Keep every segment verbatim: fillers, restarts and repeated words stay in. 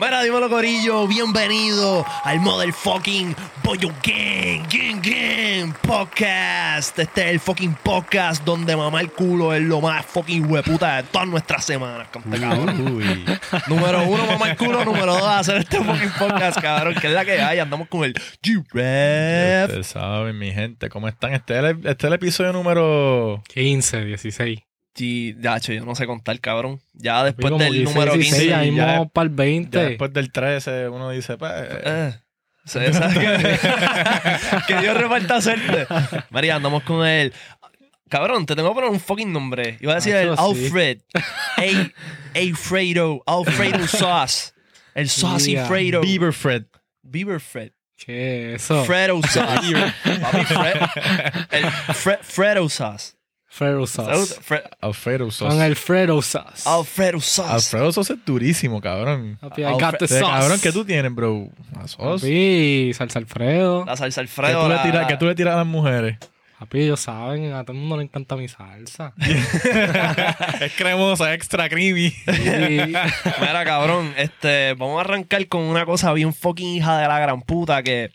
Mira, dímelo, corillo. Bienvenido al motherfucking Pollo Gang, Gang, Gang Podcast. Este es el fucking podcast donde mamá el culo es lo más fucking hueputa de todas nuestras semanas. Conte, cabrón. Uy. Número uno, mamá el culo. Número dos, hacer este fucking podcast, cabrón. Que es la que hay. Andamos con el G-Rap. Ustedes saben, mi gente, ¿cómo están? Este es el, este es el episodio número... quince, dieciséis. Sí, ya, che, yo no sé contar, cabrón. Ya después Como del dieciséis, número dieciséis, quince. ya ya- vamos para el veinte. Ya después del trece, uno dice, pues... Eh, se sabe que, que Dios reparta suerte. María, andamos con él. Cabrón, te tengo que poner un fucking nombre. Iba a decir Ah, el eso sí. Alfred. A- Alfredo. Alfredo Sauce. El Saucy Yeah. Fredo. Bieber Fred. Bieber Fred. ¿Qué es eso? Fredo Sauce. Papi, Fred. El Fre- Fredo Sauce. Alfredo sauce. Fre- Alfredo Sos. Con Alfredo sauce. Alfredo Sauce. Alfredo Sos es durísimo, cabrón. Papi, I got the De sauce. cabrón, ¿qué tú tienes, bro? La sos. Papi, salsa Alfredo. La salsa ¿Qué Alfredo. tú, le la- tiras, ¿Qué tú le tiras a las mujeres? Papi, ellos saben, a todo el mundo le encanta mi salsa. Es cremosa, extra creamy. Y- Mira, cabrón, este, vamos a arrancar con una cosa bien fucking hija de la gran puta que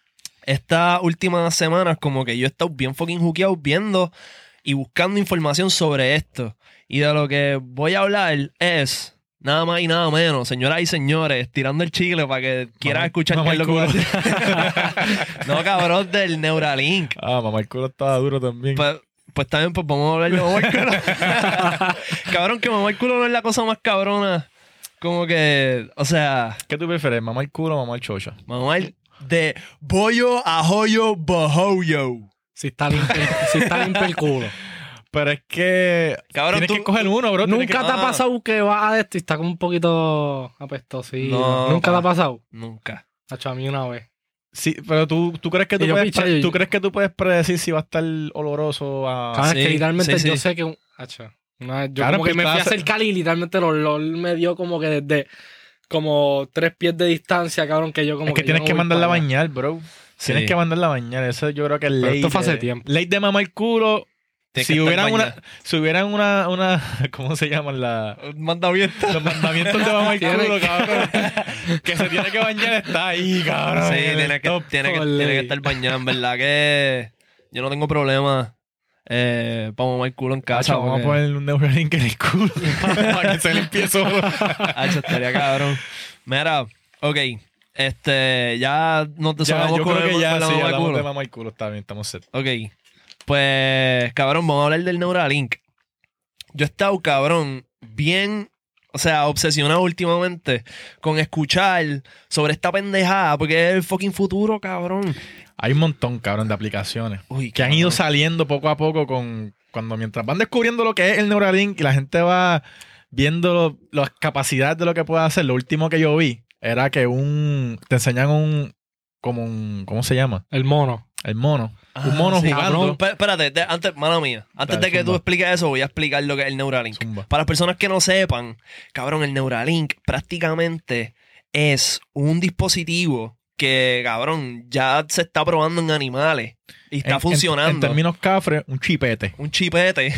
estas últimas semanas como que yo he estado bien fucking juqueado viendo y buscando información sobre esto. Y de lo que voy a hablar es nada más y nada menos, señoras y señores, tirando el chicle para que quieran Mamá- escuchar mamá qué es lo que voy a el culo. decir. No, cabrón, del Neuralink. Ah, mamá, el culo estaba duro también. Pues, pues también pues vamos a hablar de mamá el culo. Cabrón, que mamá el culo no es la cosa más cabrona. Como que, o sea, ¿Qué tú prefieres, mamá el culo o mamá el chocha? mamá el de bollo a joyo bojoyo. Si está limpio, si está limpio el culo. Pero es que... Cabrón, tienes tú- que escoger uno, bro. Tienes ¿Nunca que- te ha Ah. pasado que vas a esto y está como un poquito apestosito? No, ¿Nunca pa. te ha pasado? Nunca. Hacho, a mí una vez. Sí, pero tú, tú crees que tú Y yo puedes, piché, pre- y- tú crees que tú puedes predecir si va a estar oloroso a... Sabes sí, que literalmente sí, yo sí. sé que... un- Hacho, una vez yo Claro, como que pues, me fui a claro, acercar y literalmente el olor me dio como que desde... Como tres pies de distancia, cabrón, que yo como es que yo tienes no que voy mandarla a para allá. bañar, bro. Sí. Tienes que mandarla a bañar. Eso yo creo que es Pero ley. esto fue hace de, tiempo. Ley de mamá el culo. Tienes Si que estar hubieran, una, bañada. si hubieran una, una... ¿Cómo se llaman? La, Mandamiento. los mandamientos de mamá el Tiene culo, que- cabrón. Que se tiene que bañar está ahí, cabrón. Sí, en el tiene que, top. tiene, que, Por tiene que ley. estar bañado. En verdad que yo no tengo problema eh, para mamar el culo en casa. Cacho, vamos a porque- poner un Neuralink en el culo para que se limpie solo. Hacho, estaría cabrón. Mira, ok. Este, ya nos Ya, desolamos yo con creo el- que ya, con la sí, mamá el hablamos culo. de mamá el culo. Está bien, estamos set. Ok. Pues, cabrón, vamos a hablar del Neuralink. Yo he estado, cabrón, bien, o sea, obsesionado últimamente con escuchar sobre esta pendejada, porque es el fucking futuro, cabrón. Hay un montón, cabrón, de aplicaciones Uy, que han ido saliendo poco a poco con cuando mientras van descubriendo lo que es el Neuralink y la gente va viendo lo- las capacidades de lo que puede hacer. Lo último que yo vi era que un te enseñan un como un ¿cómo se llama? El mono. El mono. Ah, un mono sí, jugando. cabrón. Pe- Espérate, de- antes, mano mía, antes Dale, de que tú zumba. expliques eso, voy a explicar lo que es el Neuralink. Zumba. Para las personas que no sepan, cabrón, el Neuralink prácticamente es un dispositivo que, cabrón, ya se está probando en animales y está En- en- funcionando. En, términos cafres, un chipete. Un chipete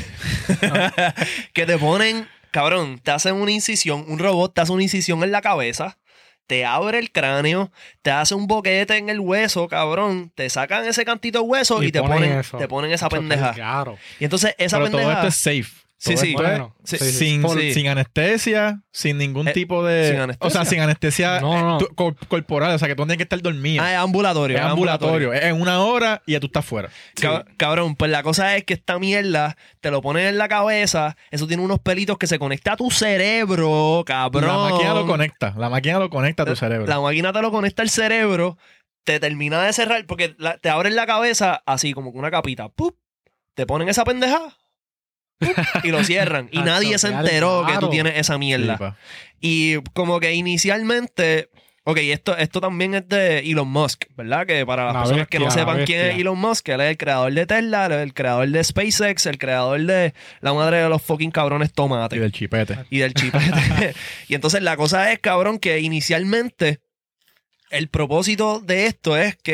que te ponen, cabrón, te hacen una incisión, un robot te hace una incisión en la cabeza, te abre el cráneo, te hace un boquete en el hueso, cabrón, te sacan ese cantito de hueso y, Y te ponen ponen, eso. te ponen esa Hacho, pendeja. Claro. Y entonces esa Pero todo pendeja esto es safe. Sí, Todo sí. esto es Bueno, sí, sí, sí. sin, Por- sí. sin anestesia, sin ningún Eh, tipo de... sin anestesia. O sea, sin anestesia No, no. eh, tu- cor- corporal. O sea, que tú tienes que estar dormido. Ah, es ambulatorio. es ambulatorio. Es en una hora y ya tú estás fuera. Cab- Cabrón, pues la cosa es que esta mierda te lo ponen en la cabeza, eso tiene unos pelitos que se conecta a tu cerebro, cabrón. La máquina lo conecta. La máquina lo conecta a tu cerebro. La máquina te lo conecta al cerebro, te termina de cerrar, porque la- te abren la cabeza así como con una capita. ¡Pup! Te ponen esa pendeja ¡pup! Y lo cierran. Y Tacho, nadie se claro, enteró que tú claro. tienes esa Sí, mierda. pa. Y como que inicialmente... Ok, esto, esto también es de Elon Musk, ¿verdad? Que para las La personas que no bestia, la sepan quién es bestia. Elon Musk, él es el creador de Tesla, él es el creador de SpaceX, el creador de la madre de los fucking cabrones tomates Y del chipete. y del chipete. Y entonces la cosa es, cabrón, que inicialmente el propósito de esto es que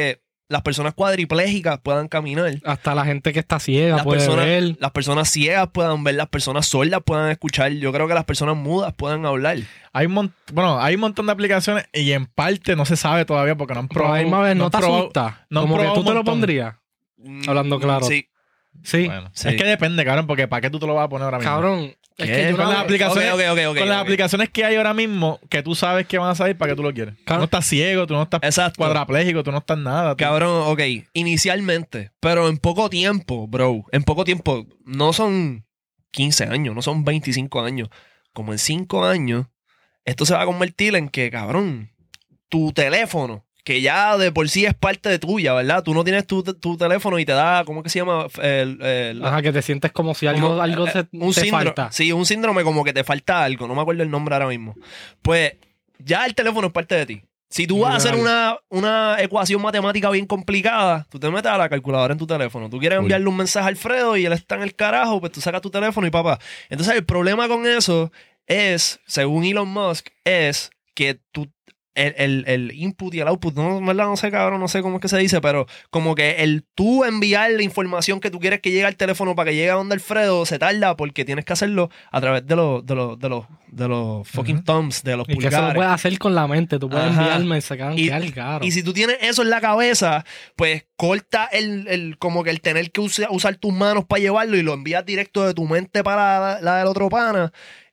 las personas cuadriplégicas puedan caminar. Hasta la gente que está ciega Las puede personas, ver. las personas ciegas puedan ver, las personas sordas puedan escuchar. Yo creo que las personas mudas puedan hablar. Hay un, mon- bueno, hay un montón de aplicaciones y en parte no se sabe todavía porque no han Pero probado. ahí, más vez, no, han te probado- asusta. no han Como que probado tú un te lo montón. pondrías. Hablando claro. Sí. Sí. Bueno, Sí. es que depende, cabrón, porque ¿para qué tú te lo vas a poner ahora mismo? Cabrón. Es ¿Qué? que yo Con no- las aplicaciones, Ok, ok, ok, ok, con las ok. aplicaciones que hay ahora mismo, que tú sabes que van a salir, ¿para qué tú lo quieres? Tú Claro. no estás ciego, tú no estás Exacto. cuadraplégico, tú no estás nada. tú- Cabrón, ok, inicialmente, pero en poco tiempo, bro, en poco tiempo, no son quince años, no son veinticinco años, como en cinco años, esto se va a convertir en que, cabrón, tu teléfono, que ya de por sí es parte de tuya, ¿verdad? Tú no tienes tu, tu teléfono y te da, ¿cómo que se llama? El, el- Ajá, que te sientes como si algo, como, algo eh, se, un te síndrome, falta. Sí, un síndrome como que te falta algo, no me acuerdo el nombre ahora mismo. Pues ya el teléfono es parte de ti. Si tú vas a hacer una, una ecuación matemática bien complicada, tú te metes a la calculadora en tu teléfono. Tú quieres Uy. enviarle un mensaje a Alfredo y él está en el carajo, pues tú sacas tu teléfono y papá. Entonces el problema con eso es, según Elon Musk, es que tú el, el, el input y el output, no, ¿verdad? No sé, cabrón, no sé cómo es que se dice, pero como que el tú enviar la información que tú quieres que llegue al teléfono para que llegue a donde Alfredo se tarda porque tienes que hacerlo a través de los, de los, de los, de los fucking Ujú. thumbs, de los Y que eso lo pulgares. puedes hacer con la mente. Tú puedes Ajá. enviarme, sacar Y- quedar caro. Y si tú tienes eso en la cabeza, pues corta el, el como que el tener que usa- usar tus manos para llevarlo y lo envías directo de tu mente para la, la del otro pana.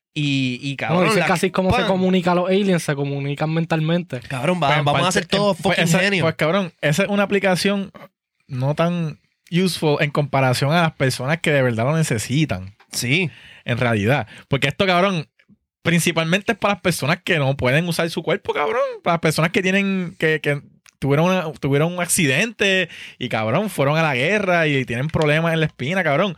Y, y No, cabrón, dice la- casi como se pan. comunican los aliens, se comunican mentalmente. Cabrón, va- Pues, en vamos a parte- hacer todo en- pues, fucking esa- genio. Pues cabrón, esa es una aplicación no tan useful en comparación a las personas que de verdad lo necesitan, sí. en realidad. Porque esto, cabrón, principalmente es para las personas que no pueden usar su cuerpo, cabrón. Para las personas que tienen, que, que tuvieron, una- tuvieron un accidente y, cabrón, fueron a la guerra y tienen problemas en la espina, cabrón.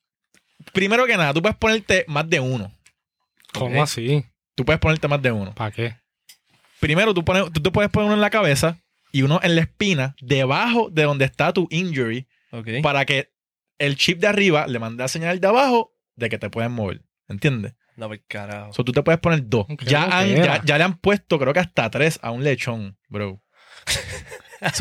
Primero que nada, tú puedes ponerte más de uno. ¿Cómo Ok. así? Tú puedes ponerte más de uno. ¿Para qué? Primero, tú, pones, tú te puedes poner uno en la cabeza y uno en la espina, debajo de donde está tu injury, Ok. para que el chip de arriba le mande la señal de abajo de que te pueden mover. ¿Entiendes? No, pues carajo. O sea, tú te puedes poner dos. Ok, Ya, ok, han- era. ya, ya le han puesto, creo que hasta tres a un lechón, bro. So,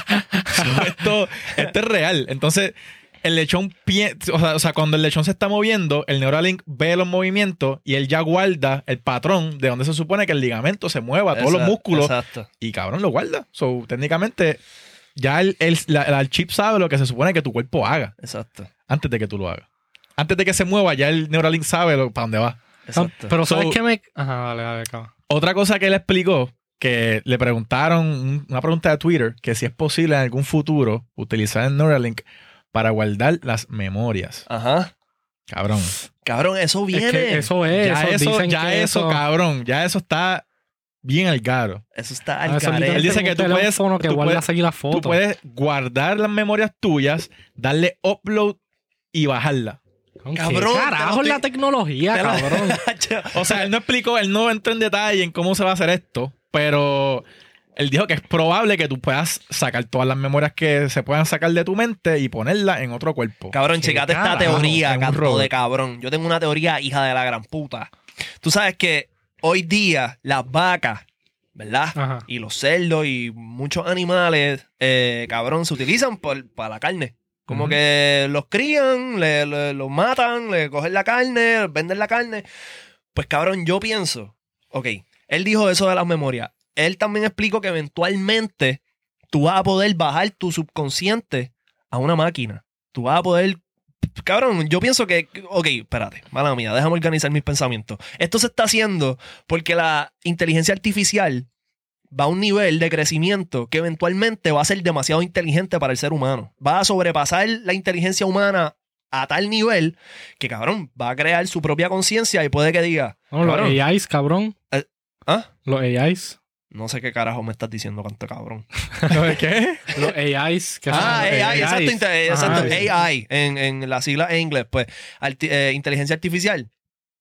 so esto, esto es real. Entonces, el lechón, pie- o sea, o sea, cuando el lechón se está moviendo, el Neuralink ve los movimientos y él ya guarda el patrón de donde se supone que el ligamento se mueva, todos los Exacto, músculos, Exacto. y cabrón lo guarda. So, técnicamente, ya el, el- la- la- el chip sabe lo que se supone que tu cuerpo haga Exacto. antes de que tú lo hagas. Antes de que se mueva, ya el Neuralink sabe lo- para dónde va. Exacto. Pero So- ¿sabes qué me...? Ajá, dale, dale, acaba. Otra cosa que él explicó, que le preguntaron, un- una pregunta de Twitter, que si es posible en algún futuro utilizar el Neuralink para guardar las memorias. Ajá. Cabrón. Cabrón, eso viene. Es que eso es. Ya eso, eso, dicen ya que eso, cabrón, ya eso está bien al garo. Eso está Ah, al eso garete. Él dice literalmente que un tú puedes- teléfono que tú guarda puedes- aquí las Tú fotos. puedes guardar las memorias tuyas, darle upload y bajarla. ¿Qué Cabrón, carajo te es lo la estoy- tecnología, Te lo- cabrón? O sea, él no explicó, él no entró en detalle en cómo se va a hacer esto, pero él dijo que es probable que tú puedas sacar todas las memorias que se puedan sacar de tu mente y ponerlas en otro cuerpo. Cabrón, Qué checate esta carajo, teoría, es un canto robot. de cabrón. Yo tengo una teoría, hija de la gran puta. Tú sabes que hoy día las vacas, ¿verdad? Ajá. Y los cerdos y muchos animales, eh, cabrón, se utilizan por- para la carne. Como Ujú. que los crían, le- le- los matan, le cogen la carne, venden la carne. Pues cabrón, yo pienso, ok, él dijo eso de las memorias. Él también explicó que eventualmente tú vas a poder bajar tu subconsciente a una máquina. Tú vas a poder... Cabrón, yo pienso que... Ok, espérate, mala mía, déjame organizar mis pensamientos. Esto se está haciendo porque la inteligencia artificial va a un nivel de crecimiento que eventualmente va a ser demasiado inteligente para el ser humano. Va a sobrepasar la inteligencia humana a tal nivel que, cabrón, va a crear su propia conciencia y puede que diga... No, los cabrón, A Is, cabrón. ¿ah? Los A Is. No sé qué carajo me estás diciendo, canto cabrón. ¿Lo de qué? Los A Is. que Ah, son- A I, A Is. exacto, inte- Ajá, exacto, sí. A I, en, en la sigla en inglés, pues, arti- eh, inteligencia artificial.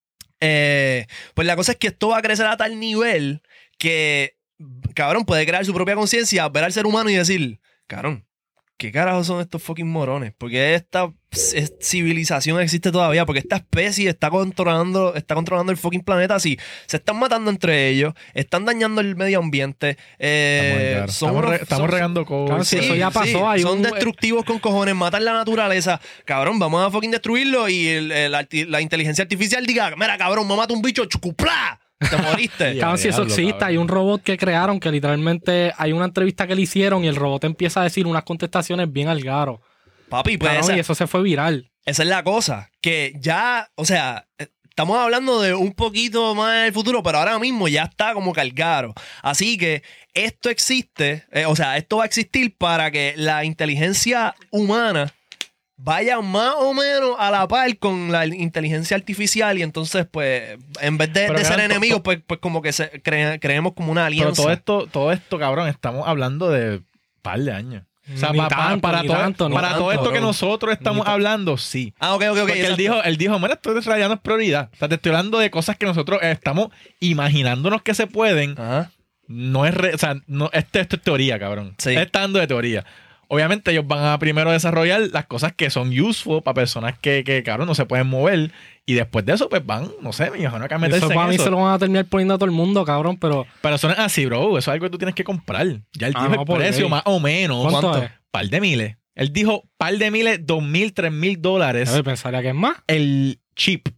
Eh, pues la cosa es que esto va a crecer a tal nivel que, cabrón, puede crear su propia conciencia, ver al ser humano y decir, cabrón, ¿qué carajo son estos fucking morones? ¿Por qué esta es- civilización existe todavía? Porque esta especie está controlando, está controlando el fucking planeta así. Se están matando entre ellos, están dañando el medio ambiente. eh, Estamos, son estamos, unos- re- estamos son- regando cosas. Claro, sí, eso ya pasó, hay son un- destructivos con cojones, matan la naturaleza. Cabrón, vamos a fucking destruirlo y el- el arti- la inteligencia artificial diga, mira, cabrón, me mata un bicho, chucuplá. Te moriste. Ya, Cabrón, si eso diablo, existe, cabrón. hay un robot que crearon que literalmente hay una entrevista que le hicieron y el robot empieza a decir unas contestaciones bien al garo. Papi, pues Cabrón, esa, y eso se fue viral. esa es la cosa. Que ya, o sea, eh, estamos hablando de un poquito más en el futuro, pero ahora mismo ya está como cargado. Así que esto existe, eh, o sea, esto va a existir para que la inteligencia humana vaya más o menos a la par con la inteligencia artificial y entonces, pues, en vez de, Pero de ser cabrón, to- enemigos, to- pues, pues como que se, cre- creemos como una Pero alianza. todo esto, todo esto, cabrón, estamos hablando de un par de años. O sea, Ni pa- pa- tanto, para, ni todo, tanto, ni para tanto, todo esto que cabrón. nosotros estamos hablando, sí. Ah, ok, ok, ok. Porque él exacto. dijo, él dijo, mira, esto en realidad no es prioridad. O sea, te estoy hablando de cosas que nosotros estamos imaginándonos que se pueden. Ajá. No es, re- o sea, no, este, esto es teoría, cabrón. Sí. Él está dando de teoría. Obviamente ellos van a primero desarrollar las cosas que son useful para personas que, que, cabrón, no se pueden mover. Y después de eso, pues van, no sé, me imagino que a meterse Eso en para mí eso. se lo van a terminar poniendo a todo el mundo, cabrón, pero Pero eso no es así, bro. Eso es algo que tú tienes que comprar. Ya él Ah, dijo no, el por precio, ley. más o menos. ¿Cuánto ¿Cuánto? es? Par de miles. Él dijo par de miles, dos mil, tres mil dólares. a ver, pensaría que es más. El chip.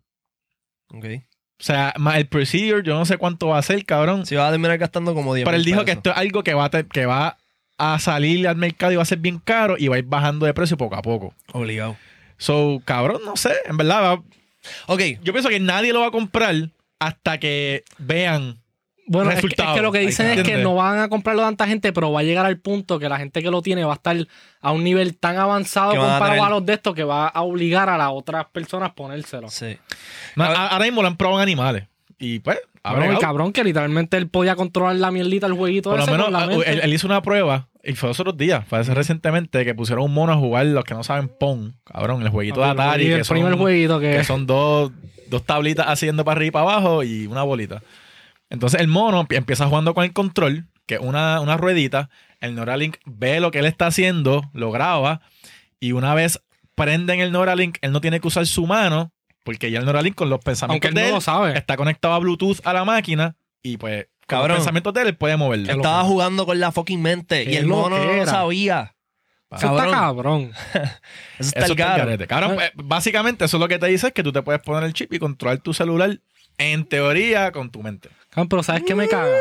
Ok. O sea, más el procedure, yo no sé cuánto va a ser, cabrón. Si vas a terminar gastando como diez Pero él mil dijo que pesos. esto es algo que va, a te- que va a salir al mercado y va a ser bien caro y va a ir bajando de precio poco a poco. Obligado. So, cabrón, no sé. En verdad, va- Ok. yo pienso que nadie lo va a comprar hasta que vean. Bueno, es que, es Resultado. que lo que Ahí dicen está. es que ¿Entiendes? no van a comprarlo tanta gente, pero va a llegar al punto que la gente que lo tiene va a estar a un nivel tan avanzado Que van a comparado tener- a los de estos que va a obligar a las otras personas a ponérselo. Sí. No, A ver. a- ahora mismo lo han probado en animales. Y pues, ha Cabrón, el bregado. cabrón que literalmente él podía controlar la mierdita, el jueguito Por lo ese menos con la ah, mente. él, él hizo una prueba y fue los otros días, fue hace recientemente que pusieron un mono a jugar, los que no saben Pong, cabrón, el jueguito de Cabrón, Atari, y que el son, primer jueguito que- que son dos, dos tablitas haciendo para arriba y para abajo y una bolita. Entonces el mono empie- empieza jugando con el control, que es una, una ruedita, el Neuralink ve lo que él está haciendo, lo graba y una vez prenden el Neuralink, él no tiene que usar su mano, porque ya el Neuralink con los Aunque pensamientos él de no él lo sabe. está conectado a Bluetooth a la máquina y pues con Cabrón. los pensamientos de él, él puede moverlo. Qué Estaba loco. jugando con la fucking mente Qué y el mono no lo loquera. sabía. Eso está Cabrón. cabrón. Eso está Eso el está el caro. garete. Cabrón, pues, básicamente eso es lo que te dice es que tú te puedes poner el chip y controlar tu celular en teoría con tu mente. Cabrón, pero ¿sabes qué me caga?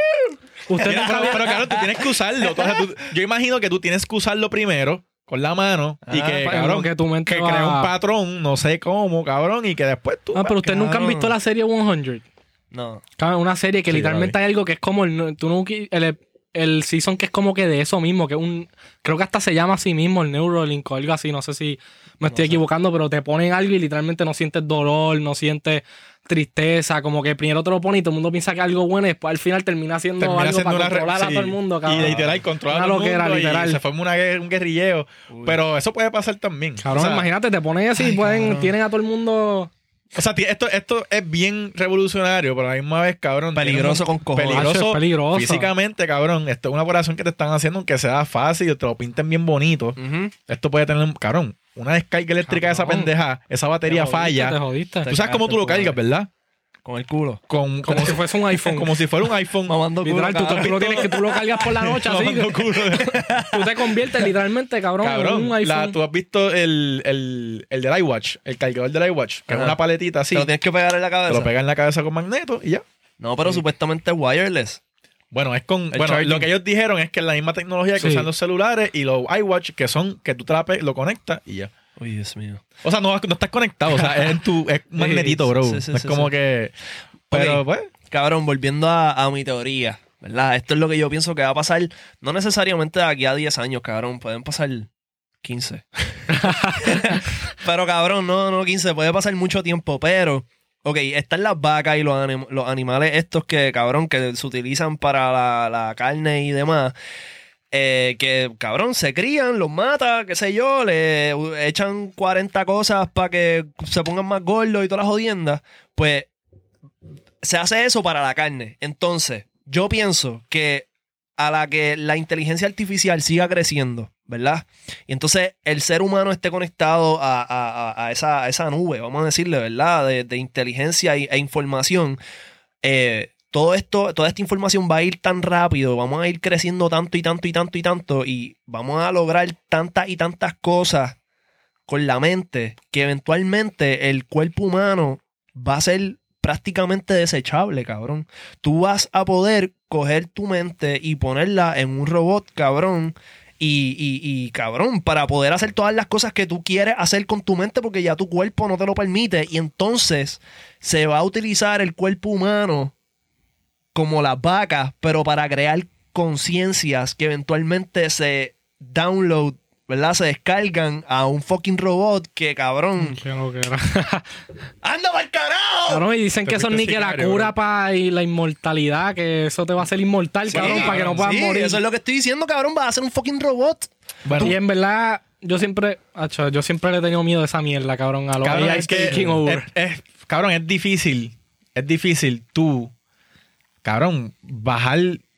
Usted Tienes- nunca pero, había- pero, cabrón, tú tienes que usarlo. Entonces, tú- yo imagino que tú tienes que usarlo primero con la mano y Ah, que, para cabrón, lo que tu mente que va- crea un patrón, no sé cómo, cabrón, y que después tú... Ah, pero ustedes nunca han cabrón. visto la serie cien. No. Cabrón, una serie que Sí, literalmente la hay algo que es como el, tú no- el, el season que es como que de eso mismo, que es un, creo que hasta se llama así mismo el Neuralink o algo así, no sé si me estoy equivocando, pero te ponen algo y literalmente no sientes dolor, no sientes tristeza, como que primero te lo ponen y todo el mundo piensa que es algo bueno y después al final termina siendo termina algo siendo para una re- controlar a sí. todo el mundo, cabrón. Y literal controla Una a todo el loquera, mundo literal. y se forma una guer- un guerrilleo. Pero eso puede pasar también. Cabrón, O sea, imagínate, te ponen así y pueden, cabrón. tienen a todo el mundo... O sea, ti- esto, esto es bien revolucionario, pero a la misma vez, cabrón. Peligroso tiene un- con cojones. Peligroso, Hacho, es peligroso. físicamente, cabrón. Esto es una operación que te están haciendo aunque sea fácil, te lo pinten bien bonito. Ujú. Esto puede tener, un- cabrón, una descarga eléctrica de esa Cabrón. pendeja, esa batería Te jodiste, falla. Te jodiste. Tú sabes cómo tú lo cargas, ¿verdad? Con el culo. Con, Como si fuese un iPhone. como si fuera un iPhone. Mamando culo. Literal, tú, cabrón. tú lo tienes que tú lo cargas por la noche así. Mamando que- culo. Tú te conviertes literalmente, cabrón, en Cabrón, un la- iPhone. tú has visto el, el, el del iWatch, el cargador del iWatch, que Ajá. es una paletita así. Te lo tienes que pegar en la Te cabeza. lo pegas en la cabeza con magneto y ya. No, pero supuestamente es wireless. Bueno, es con. El Bueno, charging. lo que ellos dijeron es que es la misma tecnología que Sí. usan los celulares y los iWatch, que son que tú te la pe- lo conectas y ya. Uy, Dios mío. O sea, no, no estás conectado, o sea, es en tu es un magnetito, bro. sí, sí, No es sí, como sí. que. Pero, Ok. pues. Cabrón, volviendo a, a mi teoría, ¿verdad? Esto es lo que yo pienso que va a pasar, no necesariamente de aquí a diez años, cabrón, pueden pasar quince. Pero cabrón, no, no quince, puede pasar mucho tiempo, pero... Ok, están las vacas y los, anim- los animales estos que, cabrón, que se utilizan para la, la carne y demás. eh, que, cabrón, se crían, los mata, qué sé yo, le u- echan cuarenta cosas para que se pongan más gordos y todas las jodiendas. Pues se hace eso para la carne. Entonces, yo pienso que a la que la inteligencia artificial siga creciendo, ¿verdad? Y entonces el ser humano esté conectado a, a, a, esa, a esa nube, vamos a decirle, ¿verdad? De, de inteligencia e información. Eh, todo esto, toda esta información va a ir tan rápido, vamos a ir creciendo tanto y tanto y tanto y tanto, y vamos a lograr tantas y tantas cosas con la mente, que eventualmente el cuerpo humano va a ser prácticamente desechable, cabrón. Tú vas a poder coger tu mente y ponerla en un robot, cabrón, y, y, y cabrón, para poder hacer todas las cosas que tú quieres hacer con tu mente porque ya tu cuerpo no te lo permite, y entonces se va a utilizar el cuerpo humano como las vacas, pero para crear conciencias que eventualmente se download, ¿verdad? Se descargan a un fucking robot que, cabrón... Qué lo que era. ¡Anda pa'l carajo! Cabrón, y dicen Te que eso fuiste ni que la sicario, cura bro. para la inmortalidad, que eso te va a hacer inmortal, Sí, cabrón, para que no puedas sí, morir. eso es lo que estoy diciendo, cabrón. Vas a ser un fucking robot. Bueno, Y en verdad, yo siempre, acho, yo siempre le he tenido miedo a esa mierda, cabrón. A los cabrón, A I es que taking over. es, es- cabrón, es difícil. Es difícil tú, cabrón, bajar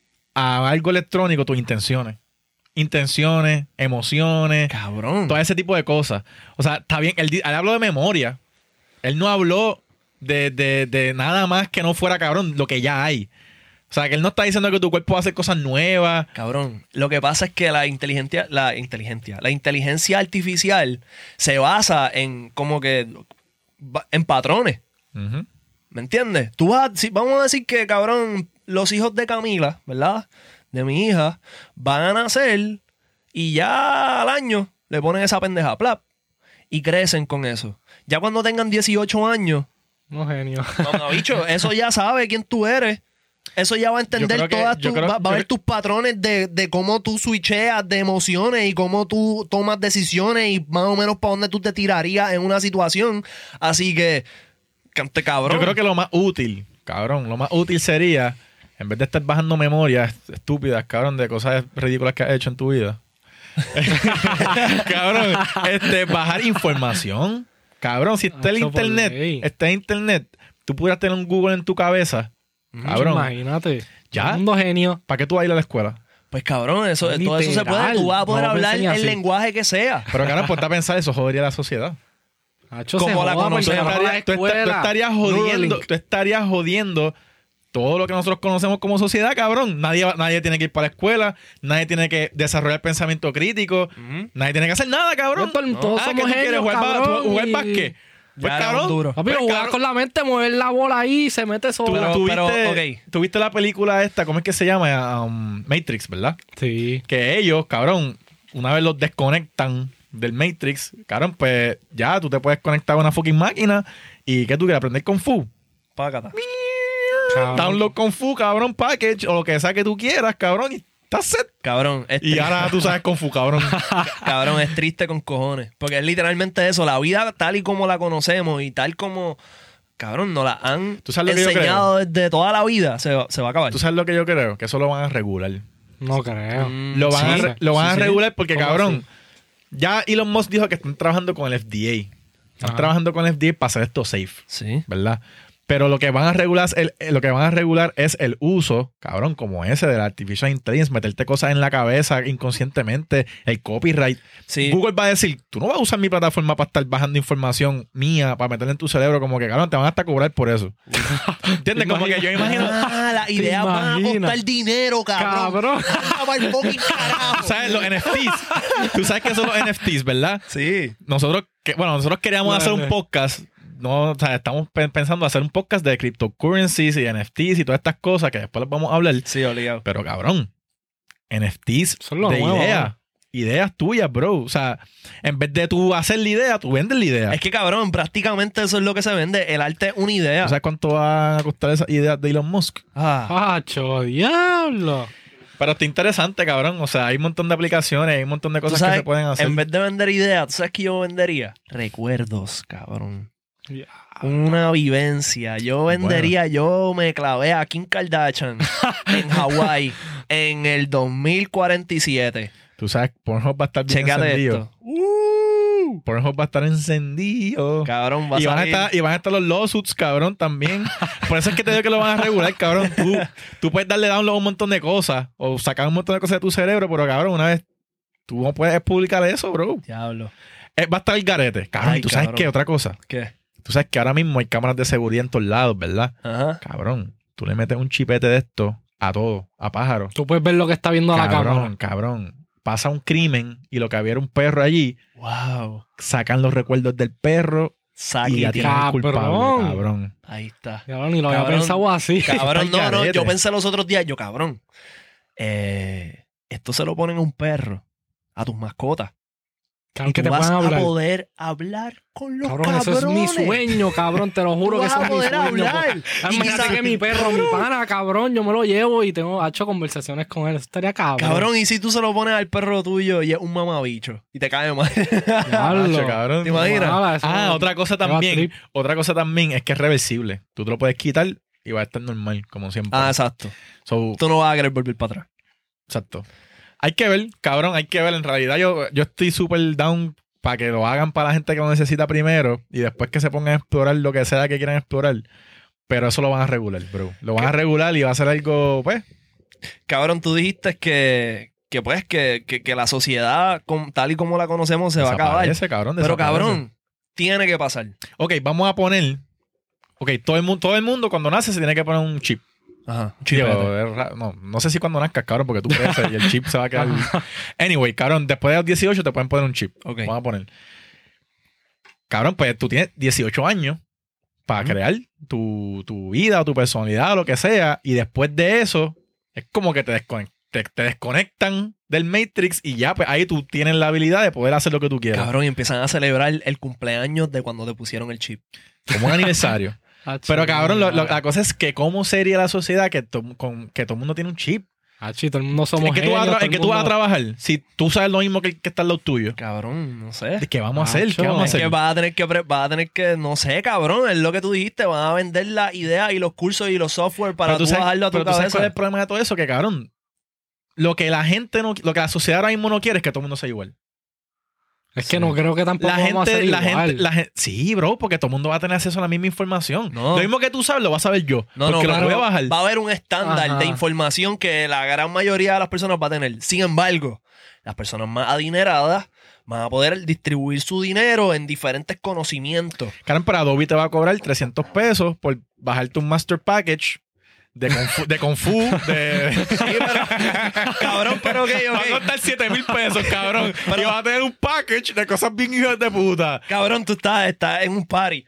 a algo electrónico tus intenciones. Intenciones, emociones, Cabrón. todo ese tipo de cosas. O sea, está bien, él, di- él habló de memoria. Él no habló de, de, de nada más que no fuera, cabrón, lo que ya hay. O sea, que él no está diciendo que tu cuerpo va a hacer cosas nuevas. Cabrón, lo que pasa es que la inteligencia, la inteligencia, la inteligencia artificial se basa en como que en patrones. Ujú. ¿Me entiendes? Tú vas, si, vamos a decir que, cabrón, los hijos de Camila, ¿verdad? De mi hija, van a nacer y ya al año le ponen esa pendeja, plap, y crecen con eso. Ya cuando tengan dieciocho años, No, genio. mamá bicho, eso ya sabe quién tú eres. Eso ya va a entender creo que- todas yo tus, creo- va, va a yo ver creo- tus patrones de, de cómo tú switcheas de emociones y cómo tú tomas decisiones y más o menos para dónde tú te tirarías en una situación. Así que, cante cabrón. Yo creo que lo más útil, cabrón, lo más útil sería, en vez de estar bajando memorias estúpidas, cabrón, de cosas ridículas que has hecho en tu vida, cabrón, este, bajar información. Cabrón, si está el Hacho, por internet, ley. está el internet, tú pudieras tener un Google en tu cabeza, cabrón, Imagínate. Ya. Un mundo genio. ¿para qué tú vas a ir a la escuela? Pues cabrón, eso, todo eso se puede. Literal. Tú vas a poder No lo hablar enseña el así. lenguaje que sea. Pero cabrón, ponte a pensar, eso jodería a la sociedad. Hacho, Como se la joda, conocemos. porque Tú no estarías, la tú esta- tú escuela. estarías jodiendo, Neuralink. tú estarías jodiendo todo lo que nosotros conocemos como sociedad, cabrón. Nadie, va- nadie tiene que ir para la escuela, nadie tiene que desarrollar pensamiento crítico, nadie tiene que hacer nada, cabrón. Todos- todos Ah, ¿qué somos tú quieres? genios, ¿Jugar, ba- cabrón, jugar y- básquet? Pues Ya cabrón. éramos duros. Papi, pues, jugar cabrón, con la mente, mover la bola ahí y se mete tú, sola. Pero- tú pero, viste, ok. tú viste la película esta, ¿cómo es que se llama? Um, Matrix, ¿verdad? Sí. Que ellos, cabrón, una vez los desconectan del Matrix, cabrón, pues ya tú te puedes conectar a una fucking máquina y ¿qué tú quieres? ¿Aprender Kung Fu? Págata. Cabrón. Download Kung Fu, cabrón, package o lo que sea que tú quieras, cabrón, y estás set. Cabrón, es Y tri- ahora tú sabes Kung Fu, cabrón. cabrón, es triste con cojones. Porque es literalmente eso. La vida tal y como la conocemos y tal como, cabrón, nos la han ¿Tú sabes lo que yo enseñado desde toda la vida, se va, se va a acabar. ¿Tú sabes lo que yo creo? Que eso lo van a regular. No creo. Mm, Lo van, sí. a, re- lo van Sí, a sí. regular porque, ¿Cómo cabrón, así? ya Elon Musk dijo que están trabajando con el F D A. Están Ajá. trabajando con el F D A para hacer esto safe, Sí. ¿verdad? Pero lo que van a regular es el, eh, lo que van a regular es el uso, cabrón, como ese de la artificial intelligence, meterte cosas en la cabeza inconscientemente, el copyright. Sí. Google va a decir, tú no vas a usar mi plataforma para estar bajando información mía, para meterla en tu cerebro, como que, cabrón, te van hasta a cobrar por eso. ¿Entiendes? Como que yo imagino... Ah, las ideas van a imaginas? costar dinero, cabrón. Cabrón. Anda pa'l fucking carajo. ¿Sabes? Los N F Ts. Tú sabes que son los N F Ts, ¿verdad? Sí. Nosotros, que, bueno, nosotros queríamos Bueno. hacer un podcast. No, o sea, estamos pe- pensando hacer un podcast de cryptocurrencies y N F Ts y todas estas cosas que después les vamos a hablar. Sí, obligado. Pero cabrón, N F Ts Eso es lo de nuevo, ideas. ¿no? Ideas tuyas, bro. O sea, en vez de tú hacer la idea, tú vendes la idea. Es que, cabrón, prácticamente eso es lo que se vende. El arte es una idea. ¿Tú sabes cuánto van a costar esas ideas de Elon Musk? Ah. Hacho, diablo. Pero está interesante, cabrón. O sea, hay un montón de aplicaciones, hay un montón de Tú cosas sabes, que se pueden hacer. en vez de vender ideas, ¿tú sabes qué yo vendería? Recuerdos, cabrón. Ya. Una vivencia. Yo vendería, yo me clavé a Kim Kardashian en Hawái en el dos mil cuarenta y siete. Tú sabes, Pornhub va a estar bien Chécate encendido. esto. Uh, Pornhub va a estar encendido. Cabrón, va a Y van a, salir. estar, y van a estar los lawsuits, cabrón, también. Por eso es que te digo que lo van a regular, cabrón. Tú, tú puedes darle download a un montón de cosas o sacar un montón de cosas de tu cerebro, pero cabrón, una vez tú no puedes publicar eso, bro. Diablo. Eh, va a estar el garete. Cabrón, Ay, ¿tú sabes cabrón. qué? Otra cosa. ¿Qué? Tú sabes que ahora mismo hay cámaras de seguridad en todos lados, ¿verdad? Ajá. Cabrón, tú le metes un chipete de esto a todo, a pájaros. Tú puedes ver lo que está viendo a la cámara. Cabrón, cabrón. Pasa un crimen y lo que había era un perro allí, Wow. sacan los recuerdos del perro y ya Saquiti. tienen el culpable, Cabrón. cabrón. Ahí está. Cabrón, ni lo había Cabrón. pensado así. Cabrón, Está no, el no. garete. Yo pensé los otros días, yo, cabrón. Eh, esto se lo ponen a un perro, a tus mascotas. Cabrón, Y que tú te vas puedan a hablar. poder hablar con los Cabrón, cabrones. eso es mi sueño, cabrón. Te lo juro Tú que vas eso a es mi poder sueño. hablar. po. Y Imagínate quizás- que mi perro, mi pana, cabrón, yo me lo llevo y tengo hecho conversaciones con él. Eso estaría cabrón. Cabrón, y si tú se lo pones al perro tuyo y es un mamabicho y te cae mal. Diablo. Nacho, cabrón. ¿Te imaginas? Mala, eso- Ah, otra cosa me va a también. trip. Otra cosa también es que es reversible. Tú te lo puedes quitar y va a estar normal, como siempre. Ah, exacto. So, Tú no vas a querer volver para atrás. exacto. Hay que ver, cabrón, hay que ver. En realidad yo, yo estoy súper down para que lo hagan para la gente que lo necesita primero y después que se pongan a explorar lo que sea que quieran explorar. Pero eso lo van a regular, bro. Lo van a regular y va a ser algo, pues... Cabrón, tú dijiste que, que pues, que, que, que la sociedad, com- tal y como la conocemos, se va a acabar. desaparece, cabrón, Pero desaparece. cabrón, tiene que pasar. Ok, vamos a poner... Ok, todo el, mundo, todo el mundo cuando nace se tiene que poner un chip. Ajá. Digo, es ra- no, no sé si cuando nazcas, cabrón, porque tú creces y el chip se va a quedar... Anyway, cabrón, después de los dieciocho te pueden poner un chip. Ok. Vamos a poner... Cabrón, pues tú tienes dieciocho años para Ujú. crear tu, tu vida o tu personalidad o lo que sea. Y después de eso, es como que te, desconect- te, te desconectan del Matrix y ya, pues ahí tú tienes la habilidad de poder hacer lo que tú quieras. Cabrón, y empiezan a celebrar el cumpleaños de cuando te pusieron el chip. Como un aniversario. Hacho, Pero cabrón, lo- lo- mira. la cosa es que cómo sería la sociedad que, to- con, que todo el mundo tiene un chip. Hacho, y todo el mundo somos ¿En qué tú vas a, genios, tra- todo en el qué tú vas a mundo- trabajar? Si tú sabes lo mismo que el que está al lado tuyo. Cabrón, no sé. ¿Qué vamos a hacer? Macho, ¿Qué vamos a Es hacer? que vas a tener que, pre- vas a tener que, no sé, cabrón, es lo que tú dijiste, van a vender las ideas y los cursos y los software para Pero tú sabes- bajarlo a tu pero tú sabes cabeza. cuál es el problema de todo eso, que cabrón, lo que la gente no, lo que la sociedad ahora mismo no quiere es que todo el mundo sea igual. Es que no creo que tampoco La vamos a gente, ser la igual. gente, la gente, sí, bro, porque todo el mundo va a tener acceso a la misma información. No. Lo mismo que tú sabes, lo vas a saber yo. No, no, porque lo claro, voy a bajar. va a haber un estándar Ajá. de información que la gran mayoría de las personas va a tener. Sin embargo, las personas más adineradas van a poder distribuir su dinero en diferentes conocimientos. Karen, para Adobe te va a cobrar trescientos pesos por bajarte un master package de Kung Fu, de, Kung Fu, de... Sí, pero, cabrón, pero ok, Va a ok. costar siete mil pesos, cabrón. Y vas a tener un package de cosas bien hijas de puta. Cabrón, tú estás, estás en un party.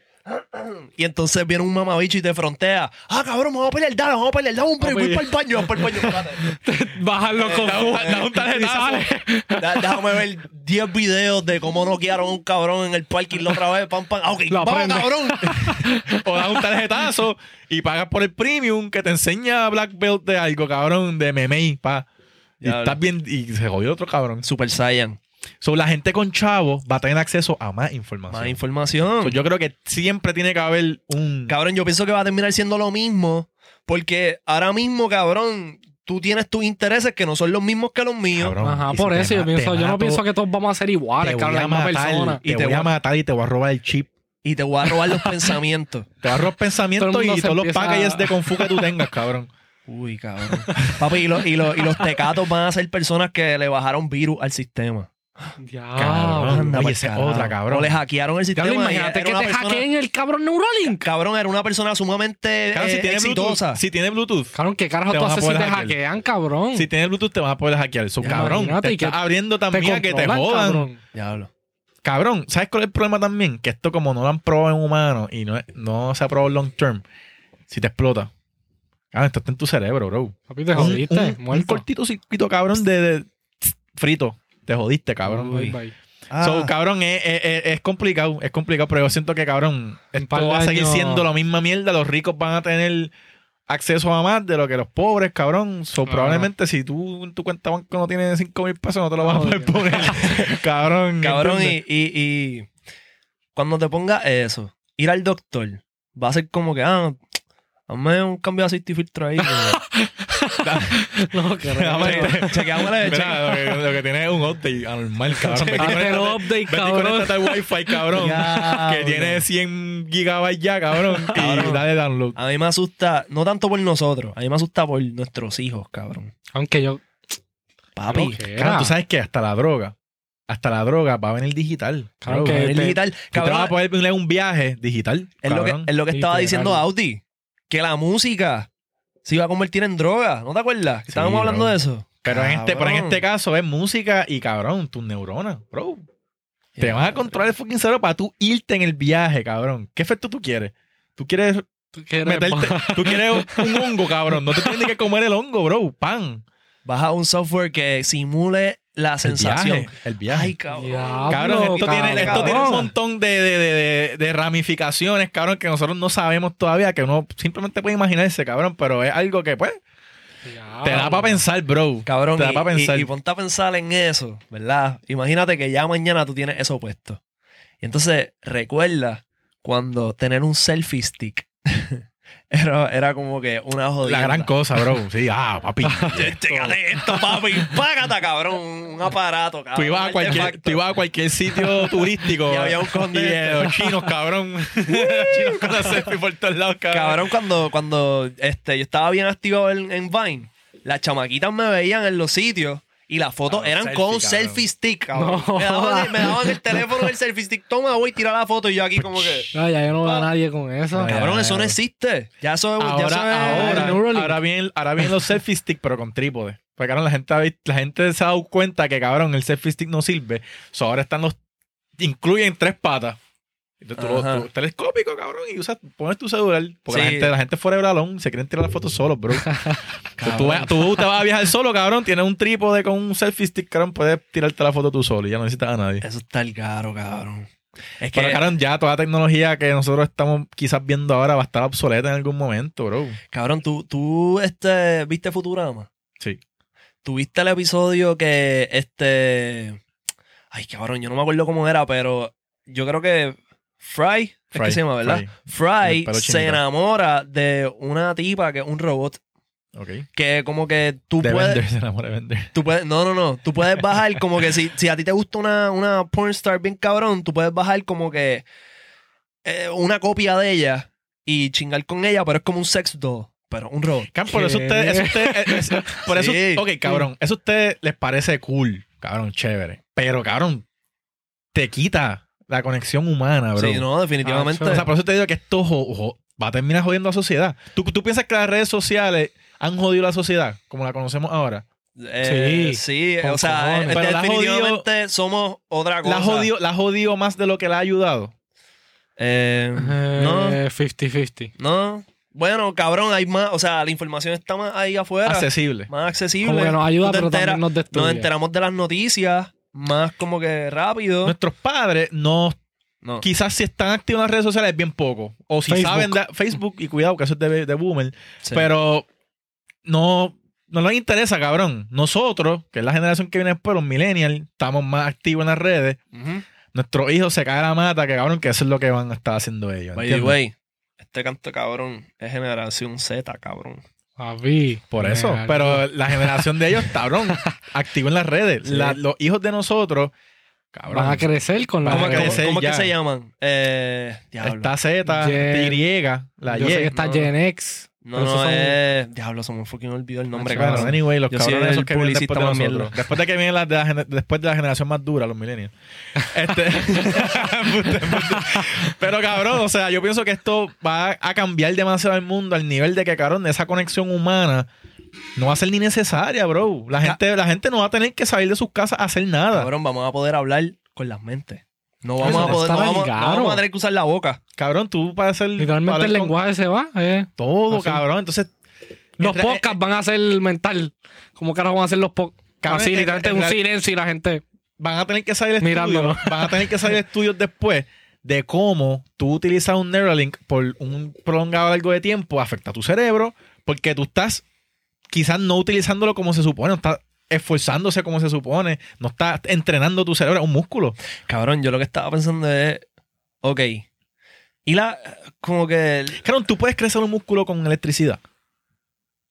Y entonces viene un mamabicho y te frontea. Ah, cabrón, vamos a pelear, dale, vamos a pelear, dame un break, voy para el baño, voy para el baño, espérate. Bajarlo con Da un, da un tarjetazo. Da- Déjame ver diez videos de cómo noquearon a un cabrón en el parking la otra vez. Pam, pam. Ah, ok, Lo vamos, aprende. cabrón. O das un tarjetazo y pagas por el premium que te enseña Black Belt de algo, cabrón, de M M A, pa. Y Diablo. estás bien, y se jodió otro cabrón. Super Saiyan. So, la gente con chavo va a tener acceso a más información. Más información. So, yo creo que siempre tiene que haber un... Cabrón, yo pienso que va a terminar siendo lo mismo. Porque ahora mismo, cabrón, tú tienes tus intereses que no son los mismos que los míos. Cabrón, Ajá, y por si eso te yo ma- pienso, te yo no mato, pienso que todos vamos a ser iguales, te voy cabrón, a la misma matar, persona. te Y te voy a voy- matar y te voy a robar el chip. Y te voy a robar los pensamientos. Te voy a robar pensamientos Todo el mundo y se todos los empieza a- packages de Kung Fu que tú tengas, cabrón. Uy, cabrón. Papi, y, los- y, los- y los tecatos van a ser personas que le bajaron virus al sistema. Ya, Cabrón. Anda oye, pa'l esa es carajo. otra, cabrón. O le hackearon el sistema. Diablo, y imagínate era que una te persona- hackeen el cabrón Neuralink. Cabrón, era una persona sumamente Cabrón, eh, si tiene exitosa. Bluetooth, si tiene Bluetooth, Cabrón, ¿qué carajo Te tú van a haces si poder te hackear. hackean, cabrón? si tiene Bluetooth te van a poder hackear. Eso, Ya, cabrón, imagínate, te y que está abriendo te también a que te controlan, jodan. cabrón. Diablo. Cabrón, ¿sabes cuál es el problema también? Que esto como no lo han probado en humanos y no, no se ha probado long term, si te explota. Cabrón, esto está en tu cerebro, bro. Papi, te Un, jodiste, un- un muerto. cortito circuito, cabrón, de, de frito. Te jodiste, cabrón. Bye, bye. Ah, So, cabrón, es, es- es- es complicado, es complicado, pero yo siento que, cabrón, par esto de va a seguir años- siendo la misma mierda. Los ricos van a tener acceso a más de lo que los pobres, cabrón. So, Ajá. probablemente si tú en tu cuenta banco no tienes cinco mil pesos, no te lo vas a Oh, poder Dios. poner. cabrón, cabrón, y, ¿entiendes? y, y cuando te pongas eso, ir al doctor, va a ser como que, ah, hazme un cambio de aceite y filtro ahí. No, que Che- Chequeámosle, Mira, lo, que, lo que tiene es un update anormal, cabrón. Vete y Hazte el conéctate- update, vete y cabrón. conéctate al Wi-Fi, cabrón. Diablo. Que tiene cien gigabytes ya, cabrón. Y Cabrón. dale download. A mí me asusta, no tanto por nosotros, a mí me asusta por nuestros hijos, cabrón. Aunque yo. Papi, Lo que Cabrón, era. tú sabes que hasta la droga, hasta la droga va a venir digital. Cabrón, Bro. que- el te- digital, Tú te vas a cabrón, poder venir un viaje digital. es lo que, cabrón. es lo que estaba Literal. diciendo Audi, que la música se iba a convertir en droga, ¿no te acuerdas? Que estábamos Sí, hablando bro. de eso. Pero en, este, pero en Cabrón. este caso es música y cabrón, tus neuronas, bro. Te vas a controlar el fucking cerebro para tú irte en el viaje, cabrón. ¿Qué efecto tú quieres? Tú quieres ¿Tú quieres meterte, tú quieres un hongo, cabrón. No te tienes ni que comer el hongo, bro. Pan. Baja un software que simule la El sensación. viaje. El viaje. Ay, cabrón. Diablo, Cabrón, esto, cabrón. tiene, esto tiene un montón de, de, de, de- de ramificaciones, cabrón, que nosotros no sabemos todavía, que uno simplemente puede imaginarse, cabrón, pero es algo que, pues, te da para pensar, bro. Cabrón, te da y, para pensar. y- y ponte a pensar en eso, ¿verdad? Imagínate que ya mañana tú tienes eso puesto. Y entonces, recuerda cuando tener un selfie stick era, era como que una jodida. La gran cosa, bro. Sí, ah, papi. Chécate esto, papi. Págata, cabrón. Un aparato, cabrón. Tú ibas, a un cualquier, artefacto. tú ibas a cualquier sitio turístico Y había un conde. y eh, los chinos, cabrón. Chinos con la selfie por todos lados, cabrón. Cabrón, cuando, cuando este, yo estaba bien activo en, en Vine, las chamaquitas me veían en los sitios y las fotos Cabrón, eran selfie, con cabrón. selfie stick, cabrón. No. Me, daban, me daban el teléfono del selfie stick. Toma, voy a tirar la foto y yo aquí como que... No, ya yo no veo a nadie con eso. Ay, Cabrón, ya, eso no ya. existe. Ya eso, ya Ahora, eso es... ahora, el Neuralink. ahora, vienen, ahora vienen los selfie stick, pero con trípode. Porque, cabrón, la gente, ha visto- la gente se ha dado cuenta que, cabrón, el selfie stick no sirve. So, ahora están los... Incluyen tres patas. Entonces, tú, Ajá. lo- tú- telescópico, cabrón, y usas, pones tu celular. Porque la Sí. gente, la gente fuera de balón se quieren tirar las fotos solos, bro. So, tú, vas- tú te vas a viajar solo, cabrón. Tienes un trípode con un selfie stick, cabrón. Puedes tirarte la foto tú solo y ya no necesitas a nadie. Eso está el caro, cabrón. Es que, Pero, cabrón, ya toda la tecnología que nosotros estamos quizás viendo ahora va a estar obsoleta en algún momento, bro. cabrón, tú, tú este, ¿viste Futurama? Sí. ¿Tuviste el episodio que este... Ay, cabrón, yo no me acuerdo cómo era, pero yo creo que Fry, es Fry, que se llama, ¿verdad? El Fry pelo se chinito. enamora de una tipa que es un robot. Ok. Que como que tú De puedes... Bender, se enamora de Bender. Tú puedes, no, no, no. Tú puedes bajar como que si, si a ti te gusta una, una pornstar bien cabrón, tú puedes bajar como que eh, una copia de ella y chingar con ella, pero es como un sex doll, pero un robot. Cabrón, por eso ¿Qué? ustedes, eso ustedes, es- por eso, Sí. ok, cabrón, eso a ustedes les parece cool, cabrón, chévere. Pero, cabrón, te quita la conexión humana, bro. Sí, no, definitivamente. O sea, por eso te digo que esto jo- jo- va a terminar jodiendo a la sociedad. ¿Tú, ¿Tú piensas que las redes sociales han jodido la sociedad como la conocemos ahora? Eh, Sí, sí, con o sea, cojones. eh, Pero la ha definitivamente somos otra cosa. ¿La ha jodido, la ha jodido más de lo que la ha ayudado? Eh, no, Eh, cincuenta cincuenta. no. Bueno, cabrón, hay más, o sea, la información está más ahí afuera, Accesible. más accesible. Como que nos ayuda, Tú te pero enteras- también nos destruye. Nos enteramos de las noticias más como que rápido. Nuestros padres no, No. quizás si están activos en las redes sociales bien poco. O si Facebook. saben de Facebook, y cuidado que eso es de, de boomer. Sí. Pero no, no les interesa, cabrón. Nosotros, que es la generación que viene después, los millennials, estamos más activos en las redes. Ujú. Nuestros hijos se caen a la mata, que cabrón, que eso es lo que van a estar haciendo ellos. By the ¿entiendes? way, este canto cabrón es generación Z, cabrón. Papi. Por eso. Mira, Pero la generación de ellos, cabrón, activo en las redes. Sí. La- los hijos de nosotros, cabrón. van a crecer con la Van a ¿Cómo, que- crecer cómo es ya. que se llaman? Eh, diablo. Está Z, Gen- Y, la Yo Y. sé que está no. Gen X. No, pero no, esos son- es... Diablo, se me fucking olvidó el nombre, Bueno, cabrón. anyway, los Yo soy cabrones el esos que vienen publicista después de más nosotros. mierda. Después de que vienen las de la, gener- después de la generación más dura, los millennials. Este, embuste, embuste. Pero cabrón, o sea, yo pienso que esto va a cambiar demasiado el mundo al nivel de que, cabrón, esa conexión humana no va a ser ni necesaria, bro. La gente, la gente no va a tener que salir de sus casas a hacer nada. Cabrón, vamos a poder hablar con las mentes. No vamos Eso a poder, no está vamos, bien no caro. vamos a tener que usar la boca. Cabrón, tú para hacer... Literalmente para el hablar con lenguaje se va. eh. todo, Así. cabrón. Entonces... Los entre- podcasts van a ser mental. ¿Cómo carajo van a ser los podcasts? Cabrón, Así, en- literalmente en un real- silencio y la gente. van a tener que salir estudios, Mirándolo. van a tener que salir estudios después de cómo tú utilizas un Neuralink por un prolongado largo de tiempo afecta a tu cerebro porque tú estás quizás no utilizándolo como se supone, no estás esforzándose como se supone, no estás entrenando tu cerebro, es un músculo. Cabrón, yo lo que estaba pensando es... Ok. Y la... Como que... Cabrón, tú puedes crecer un músculo con electricidad.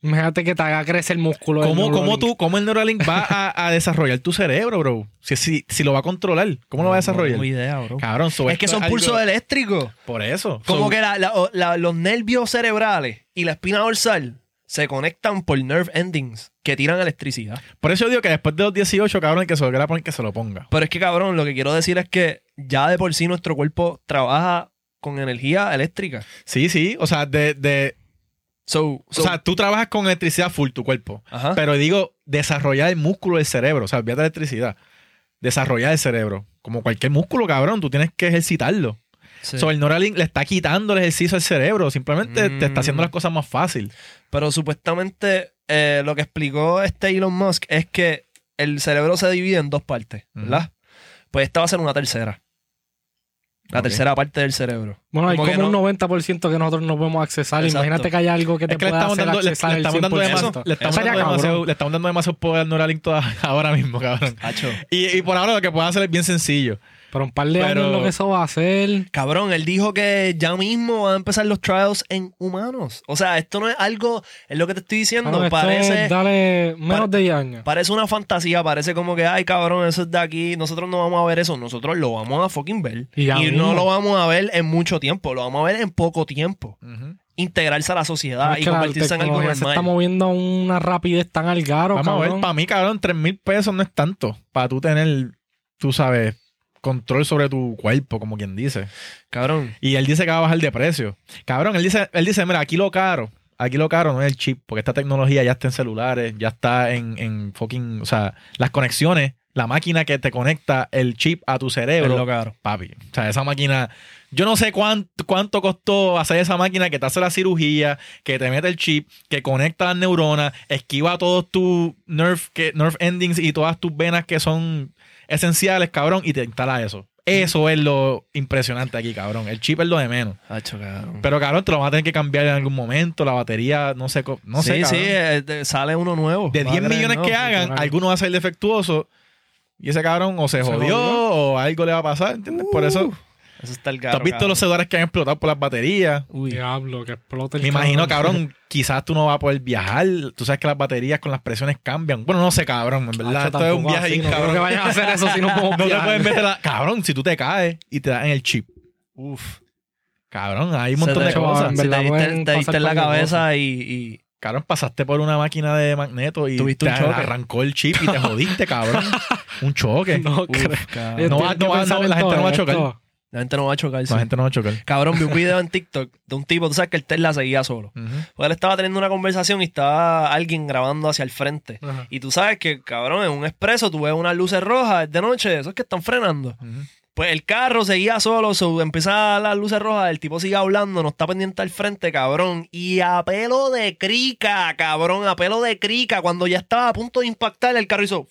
Imagínate que te haga crecer el músculo. del ¿Cómo, cómo, Neuralink. tú, ¿Cómo el Neuralink va a, a desarrollar tu cerebro, bro? Si, si, si lo va a controlar, ¿cómo lo va a desarrollar? No tengo idea, bro. Cabrón, so Es que esto son algo- pulsos eléctricos. Por eso. Como So, que la- la- o- la- los nervios cerebrales y la espina dorsal se conectan por nerve endings que tiran electricidad. Por eso yo digo que después de los dieciocho, cabrón, el que se lo quiera poner, que se lo ponga. Pero es que, cabrón, lo que quiero decir es que ya de por sí nuestro cuerpo trabaja con energía eléctrica. Sí, sí. O sea, de... de So, so- o sea, tú trabajas con electricidad full tu cuerpo. Ajá. Pero digo, desarrollar el músculo del cerebro. O sea, olvídate de electricidad. Desarrollar el cerebro. Como cualquier músculo, cabrón. Tú tienes que ejercitarlo. sí. So, el Neuralink le está quitando el ejercicio al cerebro. Simplemente Mm. te está haciendo las cosas más fácil. Pero supuestamente eh, lo que explicó este Elon Musk es que el cerebro se divide en dos partes, ¿verdad? Pues esta va a ser una tercera. La Ok. tercera parte del cerebro. Bueno, hay Como como que un no- noventa por ciento que nosotros no podemos accesar. Exacto. Imagínate que haya algo que te Es que le pueda estamos hacer dando, le, accesar le el estamos dando cien por ciento. demasiado, le estamos Eso dando sería demasiado, cabrón. le estamos dando demasiado poder al Neuralink toda- ahora mismo, cabrón. Hacho. Y, y por ahora lo que puede hacer es bien sencillo. Pero un par de Pero- años lo que eso va a hacer. Cabrón, él dijo que ya mismo van a empezar los trials en humanos. O sea, esto no es algo, es lo que te estoy diciendo, Cabrón, esto parece, es dale menos pare- de diez años. parece una fantasía, parece como que, ay, cabrón, eso es de aquí, nosotros no vamos a ver eso, nosotros lo vamos a fucking ver. Y ya Y mismo. no lo vamos a ver en mucho tiempo, lo vamos a ver en poco tiempo. Integrarse a la sociedad Es y que la convertirse en algo tecnología se está normal. moviendo a una rapidez tan al garo, Vamos a ver, cabrón. para mí, cabrón, tres mil pesos no es tanto. Para tú tener, tú sabes, control sobre tu cuerpo, como quien dice. Cabrón. Y él dice que va a bajar de precio. Cabrón, él dice, él dice, mira, aquí lo caro, aquí lo caro no es el chip, porque esta tecnología ya está en celulares, ya está en, en fucking, o sea, las conexiones, la máquina que te conecta el chip a tu cerebro. Es lo caro. Papi, o sea, esa máquina, yo no sé cuánto, cuánto costó hacer esa máquina que te hace la cirugía, que te mete el chip, que conecta las neuronas, esquiva todos tus nerve, que, nerve endings y todas tus venas que son esenciales, cabrón, y te instala eso. Eso es lo impresionante aquí, cabrón. El chip es lo de menos. Hacho, cabrón. Pero, cabrón, te lo van a tener que cambiar en algún momento. La batería, no sé, co- no sí, sé, sí, cabrón. eh, de- sale uno nuevo. De Va a diez tener millones nuevo, que hagan, literal. alguno va a ser defectuoso y ese cabrón o se, Se jodió, jodió. o algo le va a pasar, ¿entiendes? Por eso, Eso está el ¿tú caro, has visto cabrón. los celulares que han explotado por las baterías? Uy. Diablo, que explote el Me imagino, cabrón, quizás tú no vas a poder viajar. Tú sabes que las baterías con las presiones cambian. Bueno, no sé, cabrón, en verdad. Hacho, Esto es un tampoco viaje así, bien, no creo cabrón. que vayan a hacer eso si no podemos No te viajar. puedes meter la... Cabrón, si tú te caes y te das en el chip. Uf. Cabrón, hay un Se montón te- de cosas. en Si verdad te diste, pueden te diste pasar en la par de cabeza y, y- Cabrón, pasaste por una máquina de magneto y Tuviste te un choque. arrancó el chip y te jodiste, cabrón. Un choque. No Uf, creo. cabrón. No va- no va- no, la gente no va a chocar. La gente no va a chocar. sí. La gente no va a chocar. Cabrón, vi un video en TikTok de un tipo, tú sabes que el Tesla seguía solo. Ujú. Pues él estaba teniendo una conversación y estaba alguien grabando hacia el frente. Ajá. Y tú sabes que, cabrón, en un expreso tú ves unas luces rojas es de noche, esos que están frenando. Ujú. Pues el carro seguía solo, so, empieza las luces rojas, el tipo sigue hablando, no está pendiente al frente, cabrón. Y a pelo de crica, cabrón, a pelo de crica, cuando ya estaba a punto de impactar, el carro hizo...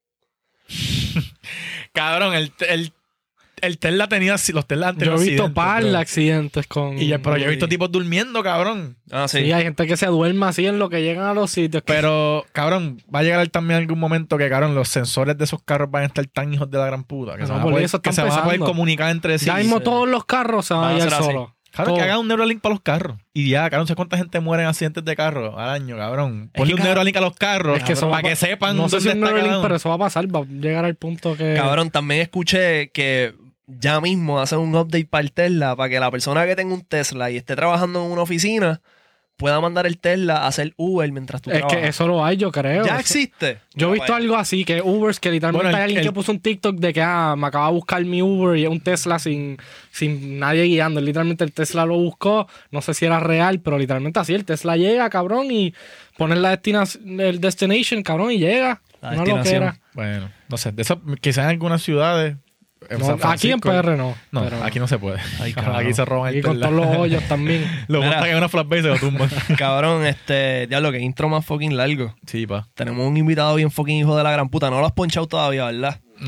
¡fup! Cabrón, el, el, el Tesla tenía... Los Tesla han Yo tenido he visto accidentes, par bro. de accidentes con... Y yo- pero yo he visto tipos durmiendo, cabrón. Ah, sí. Sí, hay gente que se duerme así en lo que llegan a los sitios. que- Pero, cabrón, va a llegar también algún momento que, cabrón, los sensores de esos carros van a estar tan hijos de la gran puta que No, se van a por poder, eso que están se van a poder empezando. comunicar entre sí. ya mismo sí. todos los carros se van Van a a ir ser así. solos. Claro, que Todo. hagan un Neuralink para los carros. Y ya, cabrón, no sé cuánta gente muere en accidentes de carro al año, cabrón. Ponle que, un cabrón, Neuralink a los carros Es que eso va para a que pa- sepan No sé dónde si un está cada Neuralink, uno. pero eso va a pasar. Va a llegar al punto que... Cabrón, también escuché que ya mismo hacen un update para el Tesla para que la persona que tenga un Tesla y esté trabajando en una oficina pueda mandar el Tesla a hacer Uber mientras tú Es trabajas. que eso lo hay, yo creo. ya Eso- existe. Yo he visto algo así, que Ubers, que literalmente Bueno, el- hay alguien el- que puso un TikTok de que ah, me acaba de buscar mi Uber y es un Tesla sin, sin nadie guiando. Literalmente el Tesla lo buscó, no sé si era real, pero literalmente así, el Tesla llega, cabrón, y poner la destina- el destination, cabrón, y llega. La Una destinación. loquera. Bueno, no sé. De eso, quizás en algunas ciudades. en No, San aquí en Francisco, P R no. No, pero- aquí no se puede. Ay, cabrón. aquí se roban el Y con Tesla. todos los hoyos también. Lo Mira. montan en una flatbase y se lo tumban. Cabrón, este, diablo, que intro más fucking largo. Sí, pa. Tenemos un invitado bien fucking hijo de la gran puta. No lo has ponchado todavía, ¿verdad? No.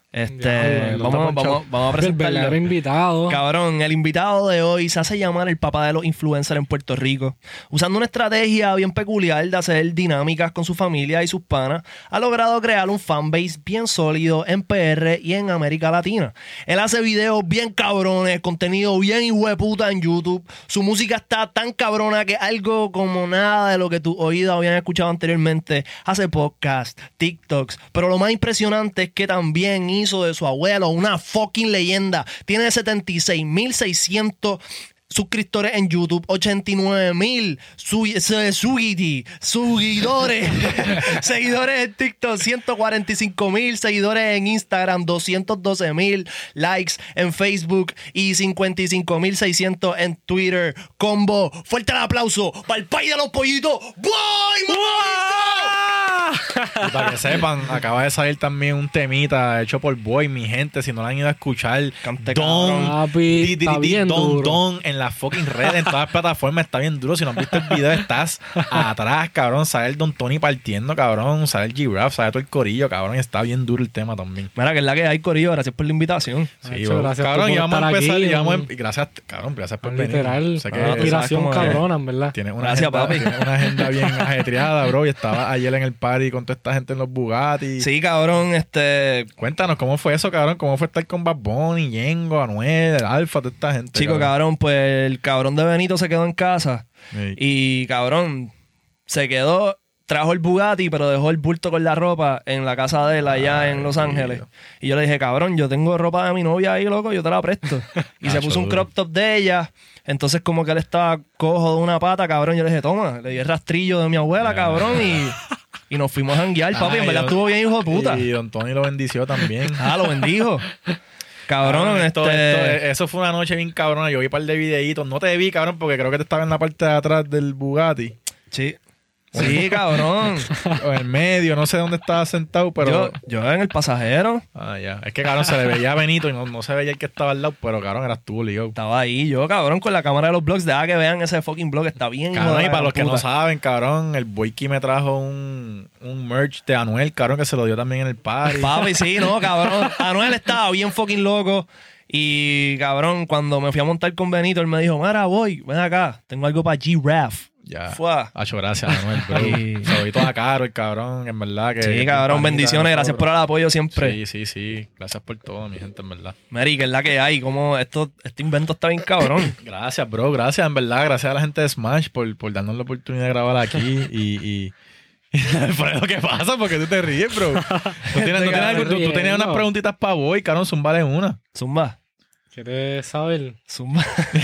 Este, Diablo, vamos, está ponchado. vamos, vamos a El verdadero presentarlo. invitado. Cabrón, el invitado de hoy se hace llamar el papá de los influencers en Puerto Rico. Usando una estrategia bien peculiar de hacer dinámicas con su familia y sus panas, ha logrado crear un fanbase bien sólido en P R y en América Latina. Él hace videos bien cabrones, contenido bien hijueputa en YouTube. Su música está tan cabrona que algo como nada de lo que tus oídos habían escuchado anteriormente. Hace podcasts, TikToks, pero lo más impresionante es que también hizo de su abuelo una fucking leyenda. Tiene setenta y seis mil seiscientos suscriptores en YouTube, ochenta y nueve mil su, su, sugiti, seguidores, seguidores en TikTok, ciento cuarenta y cinco mil seguidores en Instagram, doscientos doce mil likes en Facebook y cincuenta y cinco mil seiscientos en Twitter. Combo, fuerte el aplauso para el país de los pollitos. ¡Boy, Y para que sepan, acaba de salir también un temita hecho por Boy, mi gente. Si no lo han ido a escuchar, Cante, Don, Papi, di- di- está di- bien Don, duro. Don, en las fucking redes, en todas las plataformas, está bien duro. Si no has visto el video, estás atrás, cabrón. Sale el Don Tony partiendo, cabrón. Sale el G-Rap, sale todo el corillo, cabrón. Y está bien duro el tema también. Mira, que es la que hay, corillo. Gracias por la invitación. Sí, Hacho, bro. gracias cabrón, por y vamos a estar empezar. aquí, y vamos a- un- y gracias, cabrón, gracias por venir. Literal, Sé que Ah, tú inspiración sabes cómo es. cabrona, en verdad. Tienes una, Gracias, agenda, papi. tienes una agenda bien ajetreada, bro. Y estaba ayer en el party con toda esta gente en los Bugatti. Sí, cabrón, este... Cuéntanos, ¿cómo fue eso, cabrón? ¿Cómo fue estar con Bad Bunny, Yengo, Anuel, el Alfa, toda esta gente? Chico, cabrón, pues el cabrón de Benito se quedó en casa. Sí. Y, cabrón, se quedó... Trajo el Bugatti, pero dejó el bulto con la ropa en la casa de él allá Ay, en Los tío. Ángeles. Y yo le dije, cabrón, yo tengo ropa de mi novia ahí, loco, yo te la presto. Y se Acho, puso un duro. crop top de ella. Entonces, como que él estaba cojo de una pata, cabrón, yo le dije, toma, le di el rastrillo de mi abuela, Ya. cabrón, y, y nos fuimos a janguear, papi. Ay, En verdad Don- estuvo bien, hijo de puta. Y Don Tony lo bendició también. Ah, lo bendijo. Cabrón, esto- este... esto- eso fue una noche bien cabrona. Yo vi un par de videitos. No te vi, cabrón, porque creo que te estaba en la parte de atrás del Bugatti. Sí. Sí, cabrón. O en el medio, no sé dónde estaba sentado, pero... Yo, yo en el pasajero Ah, ya. Es que, cabrón, se le veía a Benito y no, no se veía el que estaba al lado, pero, cabrón, eras tú, Leo. estaba ahí, yo, cabrón, con la cámara de los blogs. Deja que vean ese fucking blog, está bien. hijo Cabrón, de y la para los que gran no puta. saben, cabrón, el Boyki me trajo un, un merch de Anuel, cabrón, que se lo dio también en el party. Papi, sí, no, cabrón. Anuel estaba bien fucking loco. Y, cabrón, cuando me fui a montar con Benito, él me dijo, mira, voy, ven acá, tengo algo para G-Raf. Ya. Fua. Hacho, gracias, Anuel, bro. Sí. Se lo vi toda caro el cabrón, en verdad que... Sí, cabrón, panita, bendiciones, gracias por el apoyo siempre. Sí, sí, sí. Gracias por todo, mi gente, en verdad. Mary, que es la que hay, como esto, este invento está bien cabrón. Gracias, bro. Gracias, en verdad. Gracias a la gente de Smash por, por darnos la oportunidad de grabar aquí. Y, y, Alfredo, ¿qué pasa? Porque tú te ríes, bro. Tú, tienes, no tienes algo- tú- tú tenías unas preguntitas para Boy, cabrón. Zumbale una. Zumba, ¿Quieres saber? zumba.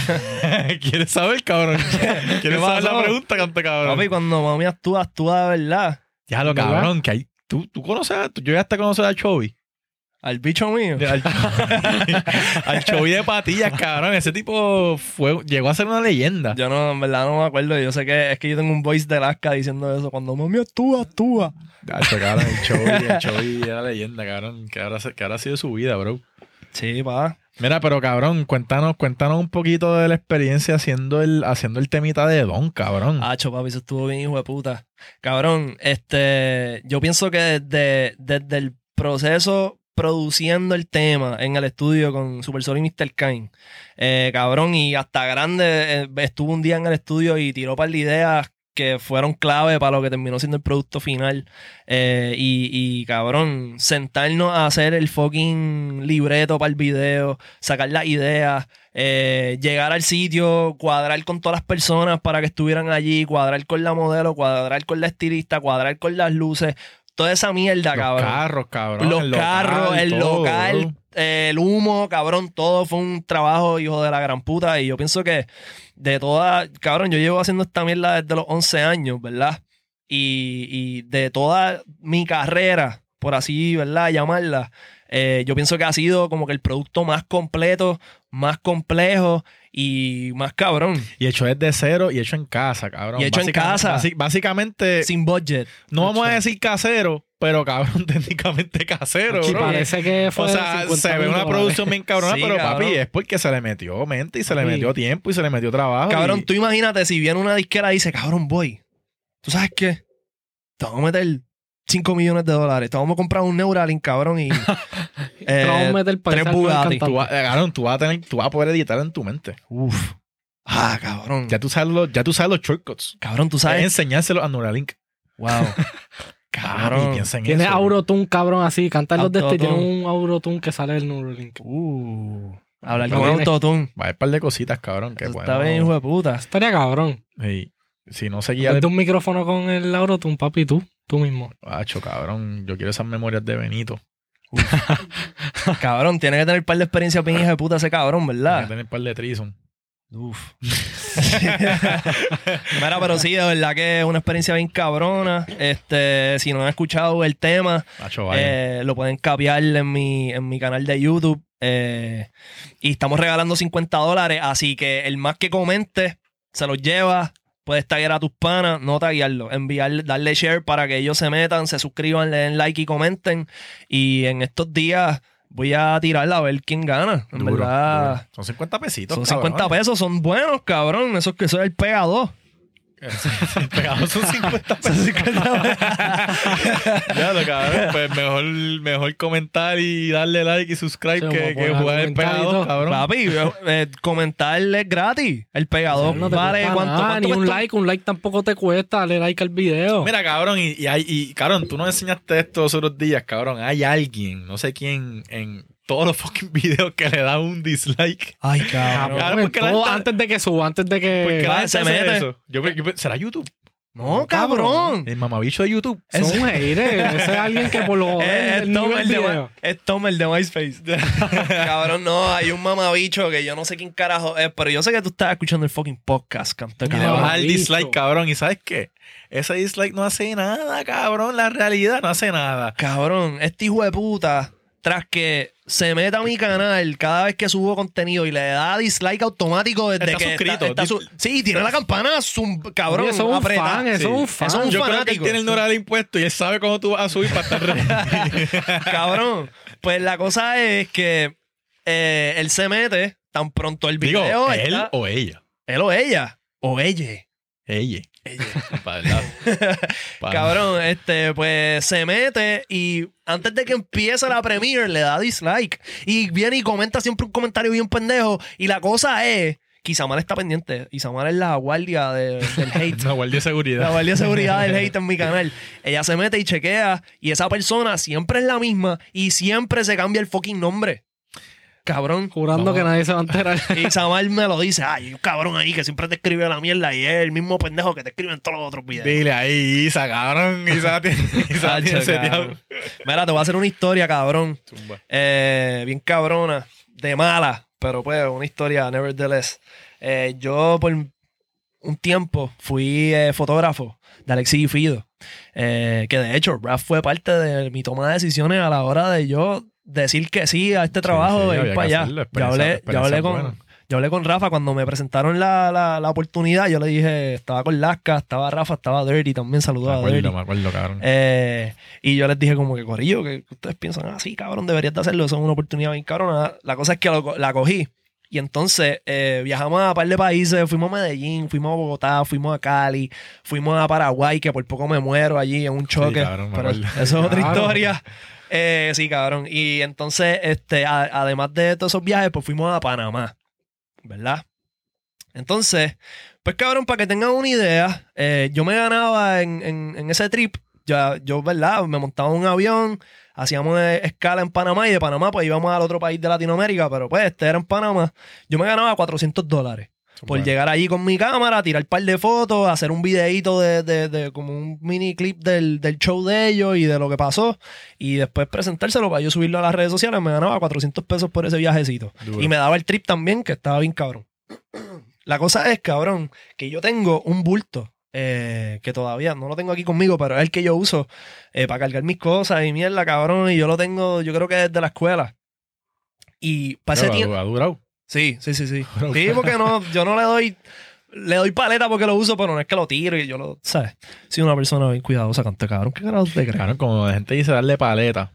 ¿Quieres saber, cabrón? ¿Quieres saber pasó? la pregunta, cante, cabrón? Papi, cuando mami actúa, actúa de verdad. Ya lo ¿Verdad? cabrón, que hay. Tú, tú conoces a. Tú llegaste a conocer al Chovy. Al bicho mío. Al, al Chovy de patillas, cabrón. Ese tipo fue, llegó a ser una leyenda. Yo no, en verdad no me acuerdo. Yo sé que es que yo tengo un voice de Alaska diciendo eso. Cuando mami actúa, actúa. Gacho, cabrón, el Chovy, el Chovy era leyenda, cabrón. ¿Qué habrá, qué habrá sido su vida, bro? Sí, pa. Mira, pero cabrón, cuéntanos, cuéntanos un poquito de la experiencia haciendo el, haciendo el temita de Don, cabrón. Hacho, papi, eso estuvo bien, hijo de puta. Cabrón, este... Yo pienso que desde, desde el proceso produciendo el tema en el estudio con Super Sol y mister Kane, eh, cabrón, y hasta grande, eh, estuvo un día en el estudio y tiró par de ideas que fueron clave para lo que terminó siendo el producto final. Eh, y, y, cabrón, sentarnos a hacer el fucking libreto para el video, sacar las ideas, eh, llegar al sitio, cuadrar con todas las personas para que estuvieran allí, cuadrar con la modelo, cuadrar con la estilista, cuadrar con las luces, toda esa mierda, Los cabrón. carros, cabrón. Los el local, carros, el todo, local, bro. eh, el humo, cabrón, todo fue un trabajo, hijo de la gran puta. Y yo pienso que de toda, cabrón, yo llevo haciendo esta mierda desde los once años, ¿verdad? Y, y de toda mi carrera, por así, ¿verdad? Llamarla, eh, yo pienso que ha sido como que el producto más completo, más complejo y más cabrón. Y hecho desde cero y hecho en casa, cabrón. Y hecho en Básicamente- casa. basi- básicamente, Sin budget. no vamos a Hecho. decir casero, pero cabrón, técnicamente casero, Sí, bro. parece que fue O sea, cincuenta se ve mil una dólares. producción bien cabrona, Sí, pero cabrón. papi, es porque se le metió mente y se le Sí. metió tiempo y se le metió trabajo. Cabrón, y- tú imagínate si viene una disquera y dice, cabrón, voy. ¿Tú sabes qué? Te vamos a meter cinco millones de dólares. Te vamos a comprar un Neuralink, cabrón, y... Te vamos a meter para tres ese álbum Bugatti. cantante. Tú, vas- eh, cabrón, tú vas a tener, tú vas a poder editar en tu mente. Uf. Ah, cabrón. Ya tú sabes los, ya tú sabes los shortcuts. Cabrón, tú Es sabes... enseñárselo a Neuralink. Wow. Cabrón, Cabrón. piensa en Tiene eso. Autotune, cabrón, así. Cantar los de este y tiene Autotune. un Autotune que sale del Neuralink. Uh. Hablar Pero con tiene- autotune. Va a haber un par de cositas, cabrón. Que Eso bueno. está bien, hijo de puta. Estaría cabrón. Sí. Si no seguía De el un micrófono con el Autotune, papi, tú. Tú mismo. Acho, cabrón. Yo quiero esas memorias de Benito. Cabrón, tiene que tener un par de experiencias bien hija de puta ese cabrón, Voy a ¿verdad? tener un par de trison. Uf. Mira, pero sí, de verdad que es una experiencia bien cabrona. Este, si no han escuchado el tema, Acho, vaya. eh, lo pueden capear en mi, en mi canal de YouTube. Eh, y estamos regalando cincuenta dólares. Así que el más que comente se los lleva. Puedes taggear a tus panas, no taggearlo, enviarle, darle share para que ellos se metan, se suscriban, le den like y comenten. Y en estos días voy a tirarla a ver quién gana. En Duro, verdad, duro. Son cincuenta pesitos. son cabrón. cincuenta pesos, son buenos, cabrón. Eso es que soy el pegador. El pegado son cincuenta Son pesos. cincuenta Ya lo cabrón. Pues mejor, mejor comentar y darle like y subscribe Sí, que, vamos a que poner jugar el comentar y pegado, todo. cabrón. Papi, eh, comentarle es gratis. El pegador No te vale cuesta cuánto, nada, cuánto ni un cuesta? like, un like tampoco te cuesta, dale like al video. Mira, cabrón, y, y, hay, y cabrón, tú nos enseñaste esto los otros días, cabrón. Hay alguien, no sé quién, en todos los fucking videos que le da un dislike. Ay, Cabrón, cabrón. Claro, porque la todo gente- antes de que suba, antes de que... ¿Por qué la va, gente se hace mete. eso? Yo, yo- ¿Será YouTube? No, cabrón. El mamabicho de YouTube. Son un hater. Ese es alguien que por lo Es, el es Tom nivel el de, video. es Tom el de MySpace. Cabrón, no, hay un mamabicho que yo no sé quién carajo es, pero yo sé que tú estás escuchando el fucking podcast, canto, Y le cabrón. baja el Mamabicho. dislike, cabrón. ¿Y sabes qué? Ese dislike no hace nada, cabrón. La realidad no hace nada. Cabrón, este hijo de puta, tras que se meta a mi canal cada vez que subo contenido y le da dislike automático desde Está que suscrito. está, está su- sí, tiene la campana, zoom, cabrón, Oye, eso es un aprieta. fan, eso Sí. es un fan. Eso es un Yo creo que él fanático. tiene el Neuralink impuesto y él sabe cómo tú vas a subir para estar ready. Cabrón, pues la cosa es que eh, él se mete tan pronto el Digo, video él está- o ella. él o ella o ella. Ella. Para el lado. Para- Cabrón, este, pues se mete y antes de que empiece la premiere le da dislike. Y viene y comenta siempre un comentario bien pendejo. Y la cosa es que Isamar está pendiente. Isamar es la guardia de- del hate. Una guardia de seguridad. La guardia de seguridad del hate en mi canal. Ella se mete y chequea. Y esa persona siempre es la misma. Y siempre se cambia el fucking nombre. Cabrón. Jurando No. que nadie se va a enterar. Y Samar me lo dice. Ay, un cabrón ahí que siempre te escribe la mierda. Y es el mismo pendejo que te escribe en todos los otros videos. Dile ahí, Isa, cabrón. Isa tiene, Isa tiene Hacho, seteado. cabrón. Mira, te voy a hacer una historia, cabrón. Zumba. Eh, bien cabrona. De mala. Pero pues, una historia, nevertheless. Eh, yo por un tiempo fui eh, fotógrafo de Alexis y Fido. Eh, que de hecho, Raf fue parte de mi toma de decisiones a la hora de yo decir que sí a este trabajo sí, de había ir para que allá. hacerlo, Yo experiencia- hablé, yo, experiencia hablé buena. con, yo hablé con Rafa cuando me presentaron la, la, la oportunidad. Yo le dije, estaba con Lasca, estaba Rafa, estaba Dirty, también Me saludaba a Dirty. acuerdo, me acuerdo, cabrón. Eh, y yo les dije como que, corillo, que ustedes piensan así, cabrón, deberías de hacerlo. Eso es una oportunidad bien cabrona. La cosa es que lo- la cogí. Y entonces eh, viajamos a un par de países. Fuimos a Medellín, fuimos a Bogotá, fuimos a Cali, fuimos a Paraguay, que por poco me muero allí en un choque. Sí, cabrón, me pero acuerdo. eso es otra Claro. historia. Eh, sí, cabrón. Y entonces, este, a- además de todos esos viajes, pues fuimos a Panamá. ¿Verdad? Entonces, pues cabrón, para que tengan una idea, eh, yo me ganaba en, en, en ese trip. Ya, yo, ¿verdad? Me montaba en un avión, hacíamos eh, escala en Panamá y de Panamá pues íbamos al otro país de Latinoamérica, pero pues este era en Panamá. Yo me ganaba cuatrocientos dólares por Bueno. llegar allí con mi cámara, tirar un par de fotos, hacer un videíto de, de, de como un mini clip del, del show de ellos y de lo que pasó y después presentárselo para yo subirlo a las redes sociales. Me ganaba cuatrocientos pesos por ese viajecito. Duro. Y me daba el trip también, que estaba bien cabrón. La cosa es, cabrón, que yo tengo un bulto eh, que todavía no lo tengo aquí conmigo, pero es el que yo uso eh, para cargar mis cosas y mierda, cabrón. Y yo lo tengo, yo creo que desde la escuela. Y para ese Pero tiempo... ha, ha durado. Sí, sí, sí, sí. Sí, porque no, yo no le doy... Le doy paleta porque lo uso, pero no es que lo tiro y yo lo... ¿Sabes? Soy una persona bien cuidadosa, cante, cabrón. ¿Qué carajo te crees? Cabrón, como la gente dice darle paleta.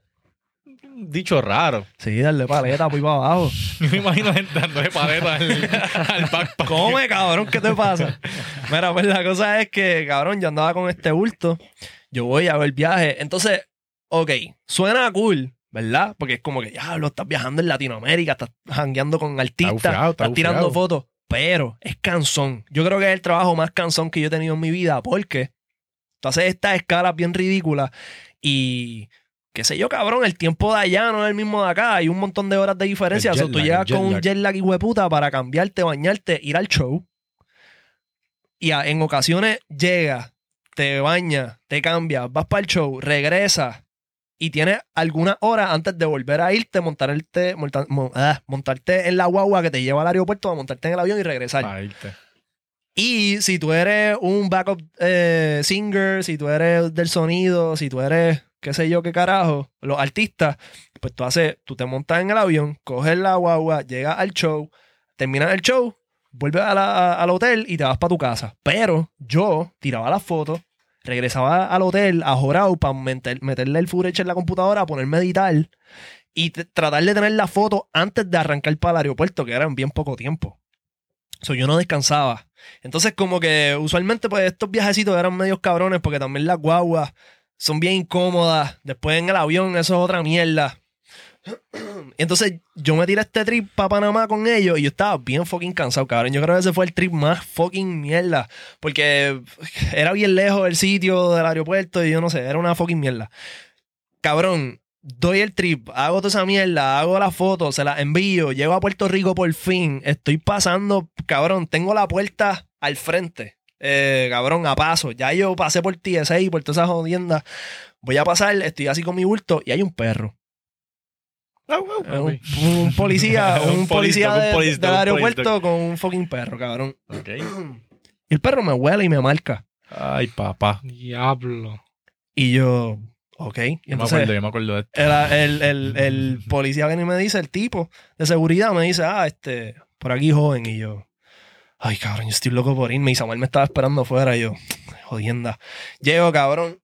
Dicho raro. Sí, darle paleta, pues para abajo. Yo me imagino gente dándole paleta al, al backpack. Come, cabrón, ¿qué te pasa? Mira, pues la cosa es que, cabrón, yo andaba con este bulto Yo voy a ver el viaje. Entonces, ok, suena cool, ¿verdad? Porque es como que, ya, lo estás viajando en Latinoamérica, estás jangueando con artistas, bufiado, está estás tirando bufiado. fotos. Pero es cansón. Yo creo que es el trabajo más cansón que yo he tenido en mi vida porque tú haces estas escalas bien ridículas y qué sé yo, cabrón, el tiempo de allá no es el mismo de acá. Hay un montón de horas de diferencia. El So, jet tú lag, llegas el jet con un lag. jet lag hijueputa para cambiarte, bañarte, ir al show. Y a- en ocasiones llegas, te bañas, te cambias, vas para el show, regresas y tienes algunas horas antes de volver a irte, montarte, monta- mo- ah, montarte en la guagua que te lleva al aeropuerto, a montarte en el avión y regresar. Para irte. Y si tú eres un backup eh, singer, si tú eres del sonido, si tú eres qué sé yo qué carajo, los artistas, pues tú haces, tú te montas en el avión, coges la guagua, llegas al show, terminas el show, vuelves a la- a- al hotel y te vas para tu casa. Pero yo tiraba las fotos, regresaba al hotel a jorado para meter- meterle el footage en la computadora, ponerme a editar y t- tratar de tener la foto antes de arrancar para el aeropuerto, que era en bien poco tiempo. So, yo no descansaba. Entonces, como que usualmente, pues estos viajecitos eran medios cabrones porque también las guaguas son bien incómodas. Después en el avión, eso es otra mierda. Y entonces, yo me tiré este trip para Panamá con ellos y yo estaba bien fucking cansado, cabrón. Yo creo que ese fue el trip más fucking mierda. Porque era bien lejos del sitio, del aeropuerto y yo no sé, era una fucking mierda. Cabrón, doy el trip, hago toda esa mierda, hago las fotos, se las envío, llego a Puerto Rico por fin, estoy pasando, cabrón, tengo la puerta al frente, eh, cabrón, a paso, ya yo pasé por T S A y por todas esas jodiendas, voy a pasar, estoy así con mi bulto y hay un perro. Un, un policía, un, Un policía police dog, de- un police del dog, aeropuerto police dog. con un fucking perro, cabrón. Ok. Y el perro me huele y me marca. Ay, papá. Diablo. Y yo, ok. Y Yo me entonces, acuerdo, yo me acuerdo de esto. El, el, el, el policía viene y me dice, el tipo de seguridad me dice, ah, este, por aquí joven. Y yo, ay, cabrón, yo estoy loco por irme. Y Samuel me estaba esperando afuera. Y yo, jodienda. Llego, cabrón.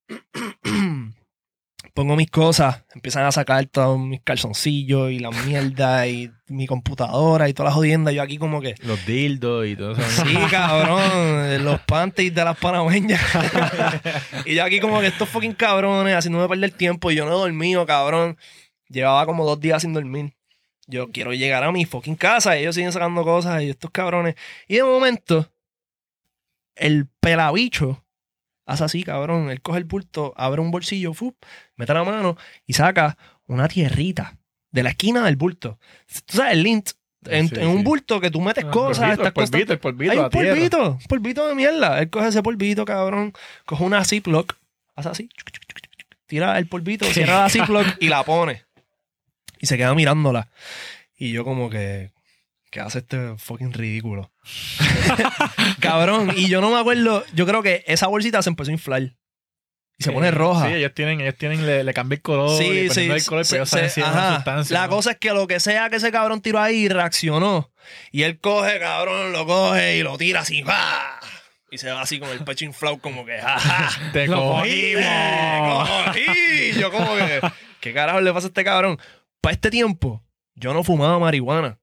Pongo mis cosas. Empiezan a sacar todos mis calzoncillos y la mierda y mi computadora y toda la jodienda. Yo aquí como que, Los dildos y todo eso. sí, cabrón, los panties de las panameñas. Y yo aquí como que estos fucking cabrones haciéndome perder tiempo y yo no he dormido, cabrón. Llevaba como dos días sin dormir. Yo quiero llegar a mi fucking casa y ellos siguen sacando cosas y estos cabrones. Y de momento, el pelabicho hace así, cabrón. Él coge el bulto, abre un bolsillo, fup, mete la mano y saca una tierrita de la esquina del bulto. Tú sabes, el lint. En, Sí, en un sí. bulto que tú metes Ah, cosas, polvito, estas el cosas. polvito, el polvito, Hay la un tierra. polvito, polvito de mierda. Él coge ese polvito, cabrón. Coge una Ziploc, hace así, chuc, chuc, chuc, chuc, tira el polvito, cierra la Ziploc y la pone. Y se queda mirándola. Y yo como que, ¿qué hace este fucking ridículo? Cabrón, y yo no me acuerdo, yo creo que esa bolsita se empezó a inflar. Y se pone roja. Sí, ellos tienen, ellos tienen, le, le cambia el color. Sí, y sí. dependiendo del color, se- pero ellos se- saben si es ajá. una sustancia. La ¿no? cosa es que lo que sea que ese cabrón tiró ahí reaccionó. Y él coge, cabrón, lo coge y lo tira así. ¡Ja! Y se va así con el pecho inflado como que ¡ja, ja! Te Lo cogimos. ¡Me cogí! Yo como que, ¿qué carajo le pasa a este cabrón? Para este tiempo, yo no fumaba marihuana.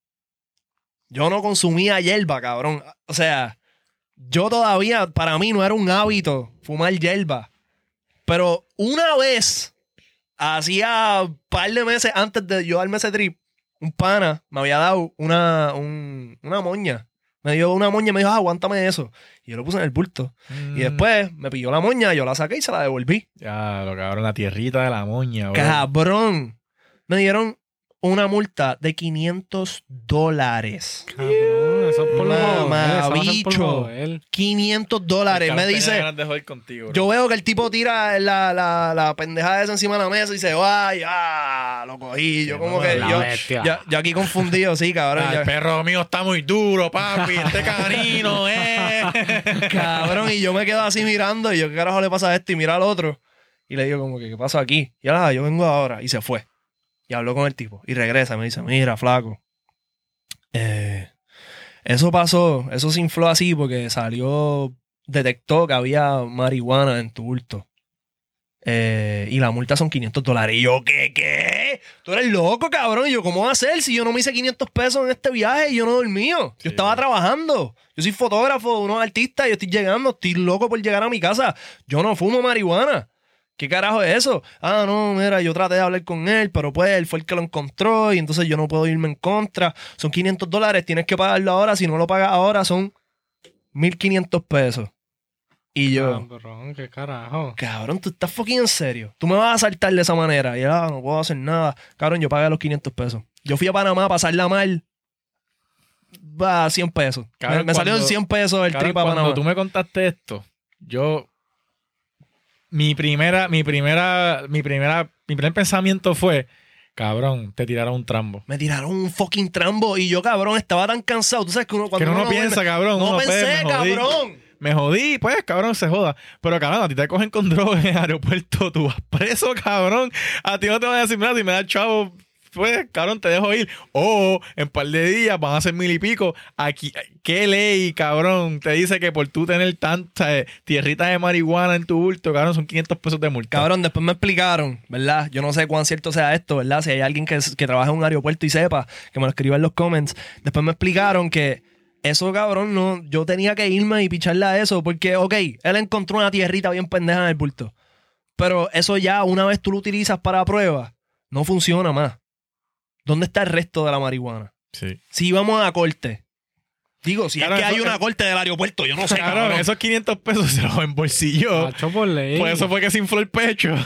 Yo no consumía hierba, cabrón. O sea, yo todavía, para mí no era un hábito fumar hierba. Pero una vez, hacía un par de meses antes de yo darme ese trip, un pana me había dado una, un- una moña. Me dio una moña y me dijo, ah, aguántame eso. Y yo lo puse en el bulto. Mm, Y después me pilló la moña, yo la saqué y se la devolví. Ya, lo cabrón, la tierrita de la moña, bro. Cabrón. Me dieron una multa de quinientos dólares. Cabrón, eso es por Mamá, lo joder, eso va a ser por bicho. joder. quinientos dólares. El Me cabrón tenía dice, ganas de joder contigo, bro. yo veo que el tipo tira la, la, la pendejada esa encima de la mesa y se va y ah, lo cogí. Yo Sí, como mamá, que la yo, bestia. yo, yo aquí confundido, sí, cabrón. Ah, ya- el perro mío está muy duro, papi. Este canino, eh. cabrón, y yo me quedo así mirando y yo, ¿qué carajo le pasa a este? Y mira al otro. Y le digo como que, ¿qué pasa aquí? Y ah, yo vengo ahora. Y se fue. Y habló con el tipo. Y regresa y me dice, mira, flaco. Eh, eso pasó, eso se infló así porque salió, detectó que había marihuana en tu bulto. Eh, y la multa son quinientos dólares. Y yo, ¿qué, qué? Tú eres loco, cabrón. Y yo, ¿cómo va a ser si yo no me hice quinientos pesos en este viaje y yo no dormí? Yo Sí. estaba trabajando. Yo soy fotógrafo, unos artistas, yo estoy llegando, estoy loco por llegar a mi casa. Yo no fumo marihuana. ¿Qué carajo es eso? Ah, no, mira, yo traté de hablar con él, pero pues él fue el que lo encontró y entonces yo no puedo irme en contra. Son quinientos dólares, tienes que pagarlo ahora. Si no lo pagas ahora, son mil quinientos pesos. Y yo, Cabrón, qué carajo. cabrón, tú estás fucking en serio. Tú me vas a saltar de esa manera. Y él, ah, no puedo hacer nada. Cabrón, yo pagué los quinientos pesos. Yo fui a Panamá a pasarla mal. Va, cien pesos. Cabrón, me me salió en cuando- cien pesos el Cabrón, trip a cuando Panamá. tú me contaste esto, yo... Mi primera, mi primera, mi primera, mi primer pensamiento fue, cabrón, te tiraron un trambo. Me tiraron un fucking trambo y yo, cabrón, estaba tan cansado. Tú sabes que uno cuando Que uno no duerme- piensa, cabrón. No uno, pues, pensé, me jodí. cabrón. Me jodí, pues, cabrón, se joda. Pero, cabrón, a ti te cogen con droga en el aeropuerto, tú vas preso, cabrón. A ti no te van a decir, mira, si me da chavo, pues, cabrón, te dejo ir. O en un par de días van a ser mil y pico. Aquí, ¿qué ley, cabrón? Te dice que por tú tener tanta eh, tierrita de marihuana en tu bulto, cabrón, son quinientos pesos de multa. Cabrón, después me explicaron, ¿verdad? Yo no sé cuán cierto sea esto, ¿verdad? Si hay alguien que, que trabaja en un aeropuerto y sepa, que me lo escriba en los comments. Después me explicaron que eso, cabrón, no, yo tenía que irme y picharle a eso porque, ok, él encontró una tierrita bien pendeja en el bulto. Pero eso ya, una vez tú lo utilizas para prueba, no funciona más. ¿Dónde está el resto de la marihuana? Sí. Si vamos a corte. Digo, si Cabrón, es que hay eso- una corte del aeropuerto, yo no sé, Cabrón, cabrón. esos quinientos pesos se los embolsilló. Macho por ley. Por eso fue que se infló el pecho.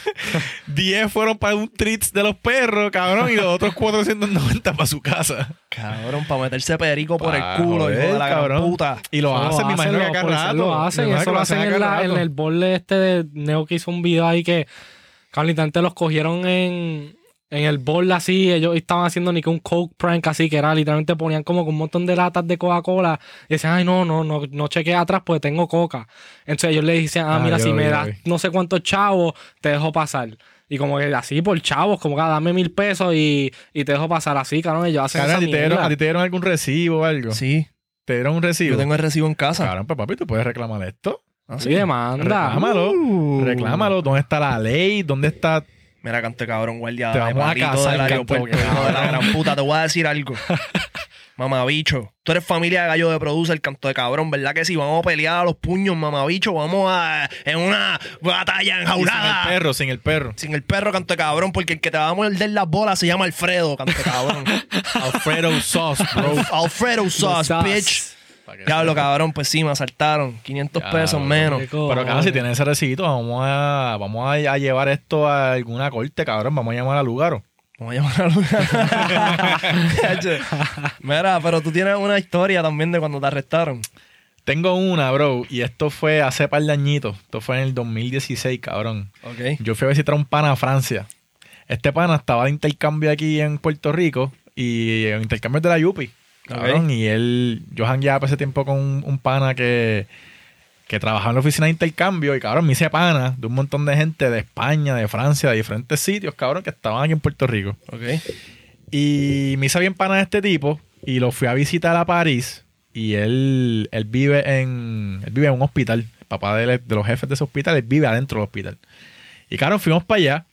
diez fueron para un treats de los perros, cabrón, y los otros cuatrocientos noventa para su casa. Cabrón, para meterse perico por Pa' el culo, hijo de joder, la gran cabrón. puta. Y lo Eso hacen, me imagino que los acá policías rato. lo hacen, Me imagino eso que lo hacen a en, cada la, rato. en el borde este de Neo que hizo un video ahí que cabrón, literalmente los cogieron en, en el borde así, ellos estaban haciendo ni que un coke prank así, que era literalmente ponían como con un montón de latas de Coca-Cola y decían, ay no, no, no, no chequeé atrás porque tengo coca. Entonces ellos le decían, ah, Ah, mira, yo si lo me vi, lo das vi. no sé cuántos chavos, te dejo pasar. Y como que así por chavos, como que ah, dame mil pesos y, y te dejo pasar así, cabrón, ellos hacen Cabrón, esa ¿a ti, te dieron, mierda. ¿a ti te dieron algún recibo o algo? Sí, ¿Te dieron un recibo? yo tengo el recibo en casa. Cabrón, pues papi, ¿tú puedes reclamar esto? Ah, Sí, demanda. Reclámalo. Uh. Reclámalo. ¿Dónde está la ley? ¿Dónde está...? Mira, canto cabrón, guardia Te de vamos a palito casar, del canto, aeropuerto, cabrón. hijo de la gran puta. Te voy a decir algo. Mamabicho. Tú eres familia de gallo de producer, canto de cabrón, ¿verdad que sí? Vamos a pelear a los puños, mamabicho. Vamos a... en una batalla Y sin enjaulada. el perro, sin el perro. Sin el perro, canto de cabrón, porque el que te va a morder las bolas se llama Alfredo, canto de cabrón. Alfredo sauce, bro. Alfredo sauce, Sauce. bitch. Para que Diablo, sepa. cabrón, pues sí, me asaltaron. quinientos Diablo, pesos menos. Qué Pero cojones. cabrón, si tienes ese recibito, vamos a, vamos a, a llevar esto a alguna corte, cabrón. Vamos a llamar a Lugaro. Vamos a llamar a Lugaro. Mira, pero tú tienes una historia también de cuando te arrestaron. Tengo una, bro, y esto fue hace par de añitos. Esto fue en el dos mil dieciséis, cabrón. Ok. Yo fui a visitar a un pana a Francia. Este pana estaba de intercambio aquí en Puerto Rico y en intercambio de la Yupi, cabrón. Ok. Y él, yo jangueaba por ese tiempo con un, un pana que, que trabajaba en la oficina de intercambio y, cabrón, me hice pana de un montón de gente de España, de Francia, de diferentes sitios, cabrón, que estaban aquí en Puerto Rico. Ok. Y me hice bien pana de este tipo y lo fui a visitar a París y él, él vive en él vive en un hospital. El papá de, él- de los jefes de ese hospital, él vive adentro del hospital. Y claro, fuimos para allá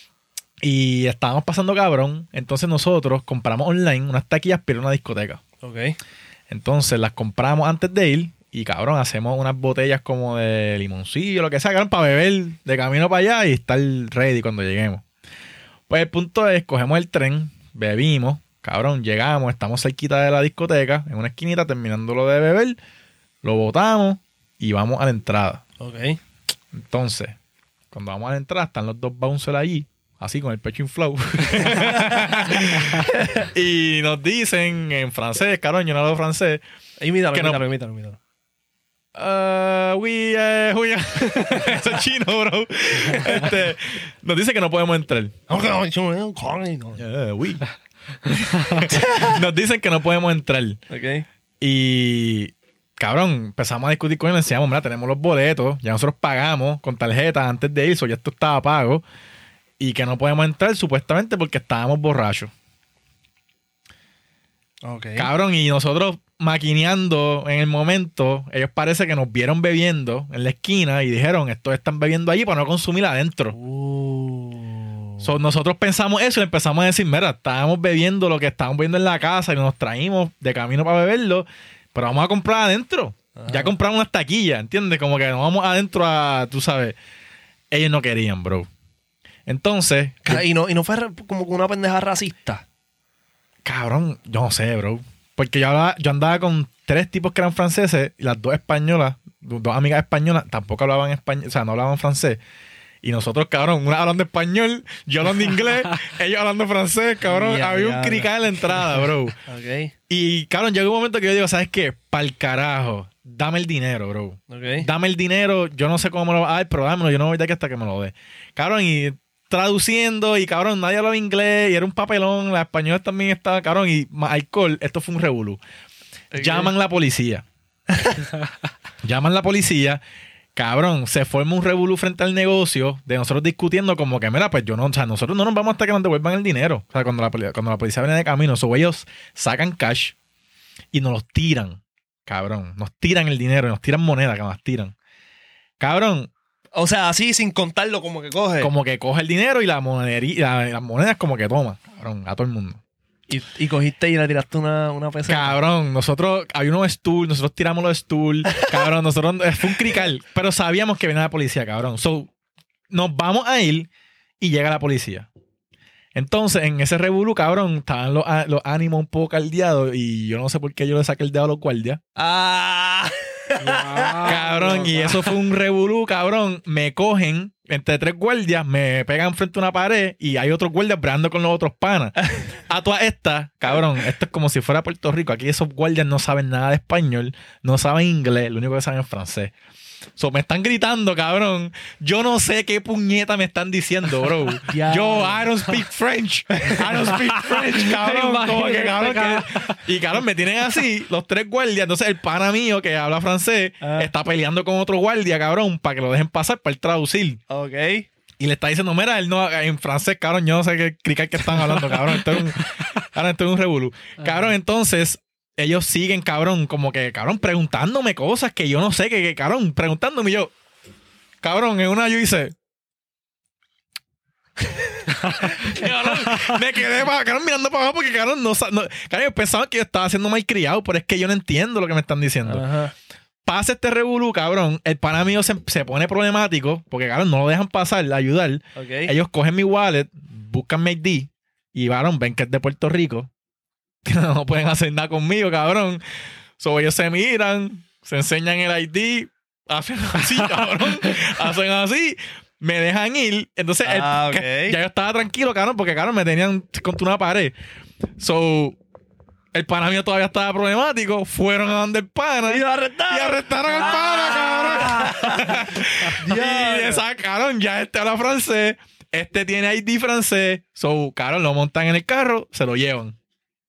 y estábamos pasando cabrón. Entonces nosotros compramos online unas taquillas para ir a una discoteca. Ok. Entonces las compramos antes de ir y cabrón, hacemos unas botellas como de limoncillo, lo que sea, cabrón, para beber de camino para allá y estar ready cuando lleguemos. Pues el punto es, cogemos el tren, bebimos, cabrón, llegamos, estamos cerquita de la discoteca, en una esquinita, terminando lo de beber, lo botamos y vamos a la entrada. Ok. Entonces, cuando vamos a la entrada, están los dos bouncers allí, así con el pecho inflado. Y nos dicen en francés, cabrón, yo no hablo francés. Imítalo, Que no- imítalo, imítalo, imítalo. Ah, oui, eh, oui. Eso es chino, bro. Este, nos dice que no podemos entrar. Eh, oui. Nos dicen que no podemos entrar. Ok. Y, cabrón, empezamos a discutir con él. Le enseñamos, mira, tenemos los boletos. Ya nosotros pagamos con tarjeta antes de ir. So ya esto estaba pago. Y que no podemos entrar supuestamente porque estábamos borrachos. Ok. Cabrón, y nosotros maquineando en el momento, ellos parece que nos vieron bebiendo en la esquina y dijeron, estos están bebiendo allí para no consumir adentro. Uh. So, nosotros pensamos eso y empezamos a decir, mira, estábamos bebiendo lo que estábamos bebiendo en la casa y nos traímos de camino para beberlo, pero vamos a comprar adentro. Ajá. Ya compramos unas taquillas, ¿entiendes? Como que nos vamos adentro a, tú sabes, ellos no querían, bro. Entonces... Y no, y no fue como una pendeja racista. Cabrón, yo no sé, bro. Porque yo, hablaba, yo andaba con tres tipos que eran franceses y las dos españolas, dos amigas españolas, tampoco hablaban español, o sea, no hablaban francés. Y nosotros, cabrón, una hablando español, yo hablando inglés, ellos hablando francés, cabrón. Yeah, había yeah, un crical en la entrada, bro. Okay. Y, cabrón, llegó un momento que yo digo, ¿sabes qué? Pa'l carajo, dame el dinero, bro. Okay. Dame el dinero, yo no sé cómo me lo va a dar, pero dámelo, yo no voy de aquí hasta que me lo dé. Cabrón, y traduciendo, y cabrón, nadie hablaba inglés, y era un papelón, las españolas también estaban, cabrón, y alcohol, esto fue un revolú. Okay. Llaman la policía. Llaman la policía. Cabrón, se forma un revolú frente al negocio de nosotros discutiendo como que, mira, pues yo no, o sea, nosotros no nos vamos hasta que nos devuelvan el dinero. O sea, cuando la, cuando la policía viene de camino, so, ellos sacan cash y nos los tiran, cabrón. Nos tiran el dinero, nos tiran moneda, que nos tiran. Cabrón. O sea, así sin contarlo, como que coge. Como que coge el dinero y la monería, la, las monedas como que toma, cabrón, a todo el mundo. Y, y cogiste y le tiraste una, una peseta. Cabrón, nosotros, había unos stool, nosotros tiramos los stool, cabrón, nosotros, fue un crical, pero sabíamos que venía la policía, cabrón. So, nos vamos a ir y llega la policía. Entonces, en ese revolú, cabrón, estaban los, los ánimos un poco caldeados y yo no sé por qué yo le saqué el dedo a los guardias. ¡Ah! Cabrón, y eso fue un revolú, cabrón. Me cogen entre tres guardias, me pegan frente a una pared y hay otros guardias bregando con los otros panas. A todas estas, cabrón, esto es como si fuera Puerto Rico. Aquí esos guardias no saben nada de español, no saben inglés, lo único que saben es francés. So, me están gritando, cabrón. Yo no sé qué puñeta me están diciendo, bro. Yeah. Yo, I don't speak French. I don't speak French, cabrón. Como que, cabrón que... Y, cabrón, me tienen así los tres guardias. Entonces, el pana mío que habla francés uh. está peleando con otro guardia, cabrón, para que lo dejen pasar para él traducir. Ok. Y le está diciendo, mira, él no, en francés, cabrón, yo no sé qué crical que están hablando, cabrón. Esto es un, cabrón, esto es un revolú. Cabrón, entonces... Ellos siguen, cabrón, como que, cabrón, preguntándome cosas que yo no sé, que, que cabrón, preguntándome y yo, cabrón, en una yo hice... cabrón, me quedé, para, cabrón, mirando para abajo porque, cabrón, no, no cabrón, yo pensaba que yo estaba siendo mal criado, pero es que yo no entiendo lo que me están diciendo. Ajá. Pasa este revolú, cabrón, el pana mío se, se pone problemático porque, cabrón, no lo dejan pasar, ayudar. Okay. Ellos cogen mi wallet, buscan mi I D y, cabrón, ven que es de Puerto Rico. No pueden hacer nada conmigo, cabrón. So, ellos se miran, se enseñan el I D, hacen así, cabrón. Hacen así, me dejan ir. Entonces, ah, el, okay. ya yo estaba tranquilo, cabrón, porque, cabrón, me tenían contra una pared. So, el pana mío todavía estaba problemático. Fueron a donde el pana. Y lo arrestaron. Y arrestaron al pana, cabrón. Y le sacaron, ya este habla francés. Este tiene I D francés. So, cabrón, lo montan en el carro, se lo llevan.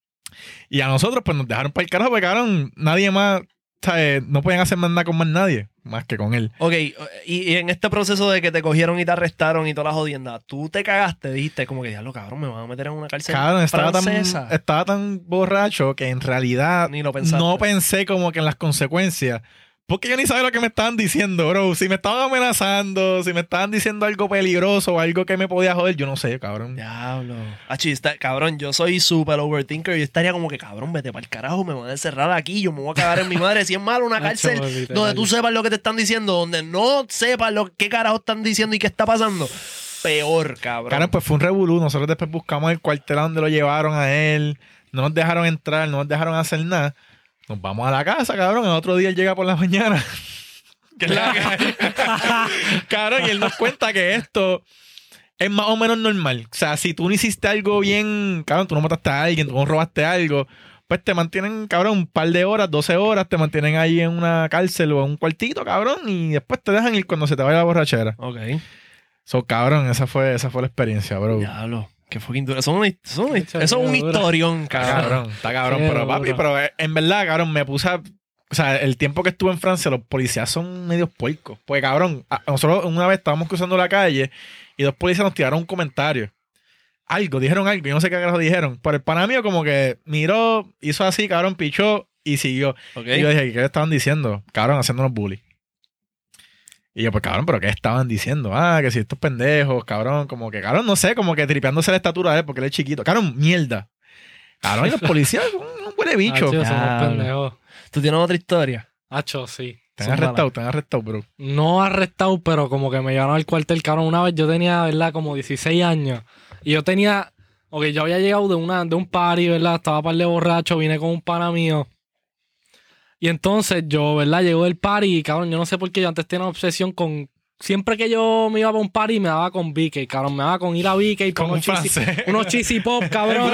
Y a nosotros, pues nos dejaron para el carajo, porque cabrón, nadie más, ¿sabes? No pueden hacer más nada con más nadie, más que con él. Ok, y, y en este proceso de que te cogieron y te arrestaron y toda la jodienda, tú te cagaste, dijiste como que, diablo, cabrón, me van a meter en una cárcel cabrón, estaba francesa. Tan, estaba tan borracho que en realidad ni lo pensaste. No pensé como que en las consecuencias. Porque yo ni sabía lo que me estaban diciendo, bro. Si me estaban amenazando, si me estaban diciendo algo peligroso o algo que me podía joder, yo no sé, cabrón. Diablo. Achi, está, cabrón, yo soy súper overthinker. Yo estaría como que, cabrón, vete para el carajo, me van a encerrar aquí, yo me voy a cagar en mi madre. Si es malo, una cárcel Acho, donde tú sepas lo que te están diciendo, donde no sepas lo qué carajo están diciendo y qué está pasando. Peor, cabrón. Cabrón, pues fue un revolú. Nosotros después buscamos el cuartel donde lo llevaron a él. No nos dejaron entrar, no nos dejaron hacer nada. Nos vamos a la casa, cabrón. El otro día él llega por la mañana. Que es la que... cabrón, y él nos cuenta que esto es más o menos normal. O sea, si tú no hiciste algo bien, cabrón, tú no mataste a alguien, tú no robaste algo, pues te mantienen, cabrón, un par de horas, doce horas, te mantienen ahí en una cárcel o en un cuartito, cabrón, y después te dejan ir cuando se te vaya la borrachera. Ok. So, cabrón, esa fue, esa fue la experiencia, bro. Diablo. Que fucking duro. Eso es un, eso es un, eso es un historión, cabrón. cabrón. Está cabrón, sí, pero papi, pero en verdad, cabrón, me puse a... O sea, el tiempo que estuve en Francia, los policías son medios puercos. Porque, cabrón, a, nosotros una vez estábamos cruzando la calle y dos policías nos tiraron un comentario. Algo, dijeron algo, yo no sé qué carajo dijeron. Pero el pana mío como que miró, hizo así, cabrón, pichó y siguió. Ok. Y yo dije, ¿qué estaban diciendo? Cabrón, haciéndonos bullying. Y yo, pues cabrón, ¿pero qué estaban diciendo? Ah, que si estos pendejos, cabrón, como que, cabrón, no sé, como que tripeándose la estatura de él porque él es chiquito. Cabrón, mierda. Cabrón, y los policías, un, un huele bicho. Hacho, somos Diablo. pendejos. ¿Tú tienes otra historia? Hacho, sí. Te han arrestado, te han arrestado, bro. No arrestado, pero como que me llevaron al cuartel, cabrón. Una vez yo tenía, ¿verdad? Como dieciséis años. Y yo tenía... Ok, yo había llegado de, una, de un party, ¿verdad? Estaba par de borracho, vine con un pana mío. Y entonces yo, ¿verdad? Llegó del party y, cabrón, yo no sé por qué yo antes tenía una obsesión con... Siempre que yo me iba para un party me daba con V K, cabrón. Me daba con ir a V K Con unos un cheesy, francés. unos cheesy pop, cabrón.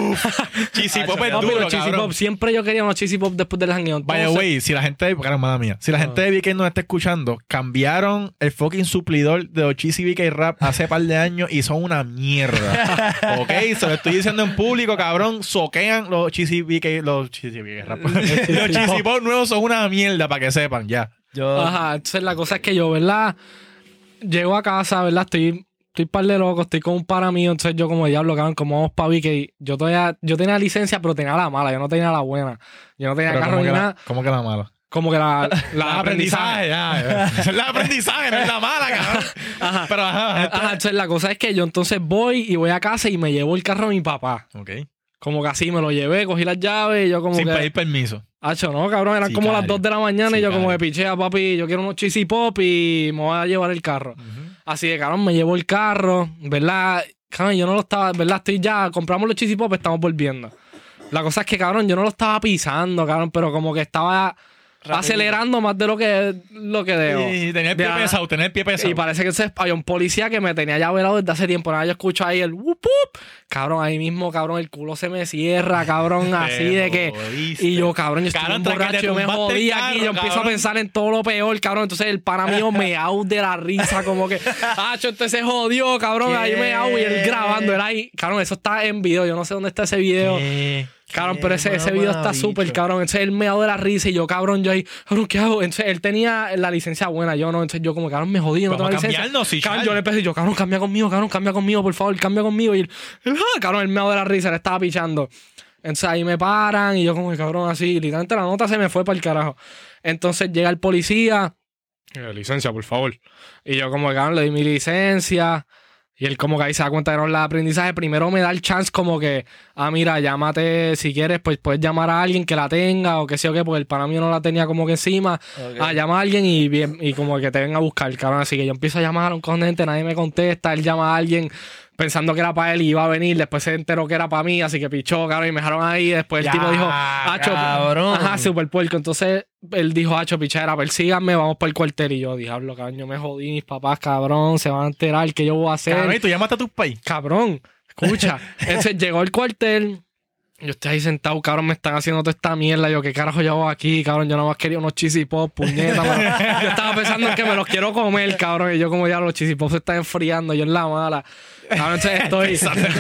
Cheesy Pop es Papi, duro, los cheesy cabrón. pop. Siempre yo quería unos cheesy pop después del jangueo. By the Entonces- way, si la gente de... Cabrón, mala mía. Si la gente de V K nos está escuchando, cambiaron el fucking suplidor de los Cheesy V K Rap hace par de años y son una mierda. ¿Ok? Se lo estoy diciendo en público, cabrón. Soquean los Cheesy V K... Los Cheesy V K Rap. Los Cheesy Pop nuevos son una mierda, para que sepan, ya. Yo... Ajá, entonces la cosa es que yo, ¿verdad? Llego a casa, ¿verdad? Estoy, estoy par de loco, estoy con un pana mío, entonces yo como diablo, cabrón, como vamos para V K. Yo todavía, yo tenía licencia, pero tenía la mala, yo no tenía la buena. Yo no tenía Pero carro ¿cómo ni que, nada. la, ¿Cómo que la mala? Como que la, la, La de aprendizaje. aprendizaje, ya. ya. La aprendizaje, no es la mala, cabrón. Ajá. Pero ajá. Ajá, entonces la cosa es que yo entonces voy y voy a casa y me llevo el carro de mi papá. Ok. Como que así me lo llevé, cogí las llaves y yo como Sin que... pedir permiso. Hacho, no, cabrón, eran como Sicario. las dos de la mañana y yo como Sicario. que piché a papi, yo quiero unos cheesy pop y me voy a llevar el carro. Así que, cabrón, me llevo el carro, ¿verdad? Cabrón, yo no lo estaba, ¿verdad? Estoy ya, compramos los cheesy pop, estamos volviendo. La cosa es que, cabrón, yo no lo estaba pisando, cabrón, pero como que estaba acelerando más de lo que, lo que debo. Y tener el pie De- pesado, tener el pie pesado. Y parece que se- había un policía que me tenía ya velado desde hace tiempo. Nada, yo escucho ahí el whoop whoop. Cabrón, ahí mismo, cabrón, el culo se me cierra, cabrón, así de que. jodiste. Y yo, cabrón, yo estoy Cabrón, un tras que te borracho, yo me tumbaste jodí el aquí. carro, Yo empiezo a cabrón. pensar en todo lo peor, cabrón. Entonces el pana mío me out de la risa, como que, ah, este se jodió, cabrón. ¿Qué? Ahí me out y él grabando. Él ahí, cabrón, eso está en video. Yo no sé dónde está ese video. ¿Qué? Cabrón, Qué pero ese, ese video está mamabicho. súper, cabrón. Entonces él me ha dado de la risa y yo, cabrón, yo ahí, cabrón, ¿qué hago? Entonces él tenía la licencia buena, yo no. Entonces yo, como, cabrón, me jodí, no tengo Vamos la a licencia. cambiarnos, sí, Cabrón, chal. yo le empecé, yo, cabrón, cambia conmigo, cabrón, cambia conmigo, por favor, cambia conmigo. Y él, él, ah, cabrón, él me ha dado de la risa, le estaba pichando. Entonces ahí me paran y yo, como, cabrón, así, literalmente la nota se me fue para el carajo. Entonces llega el policía, eh, licencia, por favor. Y yo, como, cabrón, le di mi licencia. Y él como que ahí se da cuenta que no es la aprendizaje. Primero me da el chance como que, ah, mira, llámate, si quieres, pues puedes llamar a alguien que la tenga o que sé o qué, porque el pana mío no la tenía como que encima. Ok. Ah, llama a alguien y, bien, y como que te venga a buscar, cabrón. Así que yo empiezo a llamar a un cojón de gente, nadie me contesta, él llama a alguien pensando que era para él y iba a venir, después se enteró que era para mí, así que pichó, cabrón, y me dejaron ahí. Después Ya, el tipo dijo, Acho, cabrón. ajá, super puerco. Entonces él dijo, Acho, pichera, persíganme, vamos por el cuartel. Y yo, diablo, cabrón, yo me jodí, mis papás, cabrón, se van a enterar qué yo voy a hacer. Cabrón, ¿y tú llamaste a tus pais? Cabrón, escucha. Entonces llegó el cuartel. Yo estoy ahí sentado, cabrón, me están haciendo toda esta mierda. Yo, ¿qué carajo yo hago aquí, cabrón? Yo nada más quería unos cheesy pop, puñeta. pero yo estaba pensando en que me los quiero comer, cabrón. Y yo, como ya los cheesy pop se están enfriando, yo en la mala. Cabrón, entonces estoy.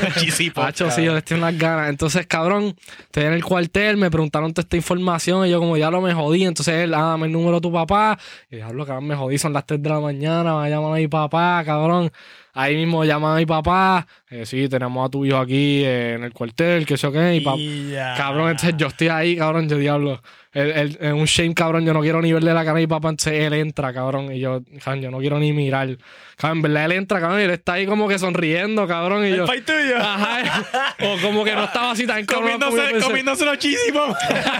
Pacho, sí, yo les tengo unas ganas. Entonces, cabrón, estoy en el cuartel, me preguntaron toda esta información y yo, como ya lo me jodí. Entonces él, ah, dame el número de tu papá. Y diablo, cabrón, me jodí, son las tres de la mañana, va a llamar a mi papá, cabrón. Ahí mismo llama a mi papá. Eh, sí, tenemos a tu hijo aquí eh, en el cuartel, que sé qué. Y pa- Y ya. Cabrón, entonces yo estoy ahí, cabrón, yo diablo. Él, él- es un shame, cabrón, yo no quiero ni verle la cara a mi papá. Entonces él entra, cabrón, y yo, cabrón, yo no quiero ni mirar. Cabrón, en verdad él entra, cabrón, y él está ahí como que sonriendo, cabrón. Y yo, pai tuyo. ajá, o como que no estaba así tan cabrón. como yo Comiéndose, pensé. comiéndose los cheesy pop.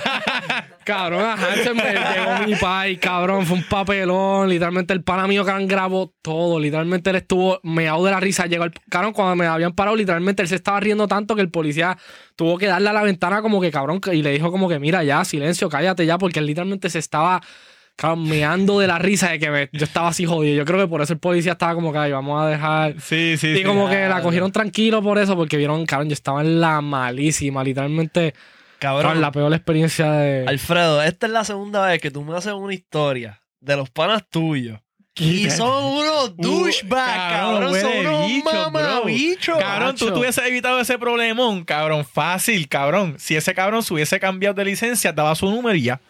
Cabrón, ajá, entonces me llegó mi pai, cabrón, fue un papelón. Literalmente el pana mío, cabrón, grabó todo. Literalmente él estuvo meado de la risa. Llegó el, cabrón, cuando me habían parado, literalmente él se estaba riendo tanto que el policía tuvo que darle a la ventana como que, cabrón, y le dijo como que, mira, ya, silencio, cállate ya, porque él literalmente se estaba, cabrón, meando de la risa de que me- yo estaba así jodido. Yo creo que por eso el policía estaba como que, ay, vamos a dejar... Sí, sí, Y sí. como que la cogieron tranquilo por eso, porque vieron, cabrón, yo estaba en la malísima, literalmente, Cabrón. cabrón, la peor experiencia de... Alfredo, esta es la segunda vez que tú me haces una historia de los panas tuyos. Y son unos douchebags, cabrón. huele Son unos bicho, bro. mamabichos. Cabrón, tú macho. te hubieses evitado ese problemón, cabrón. Fácil, cabrón. Si ese cabrón se hubiese cambiado de licencia, daba su número y ya.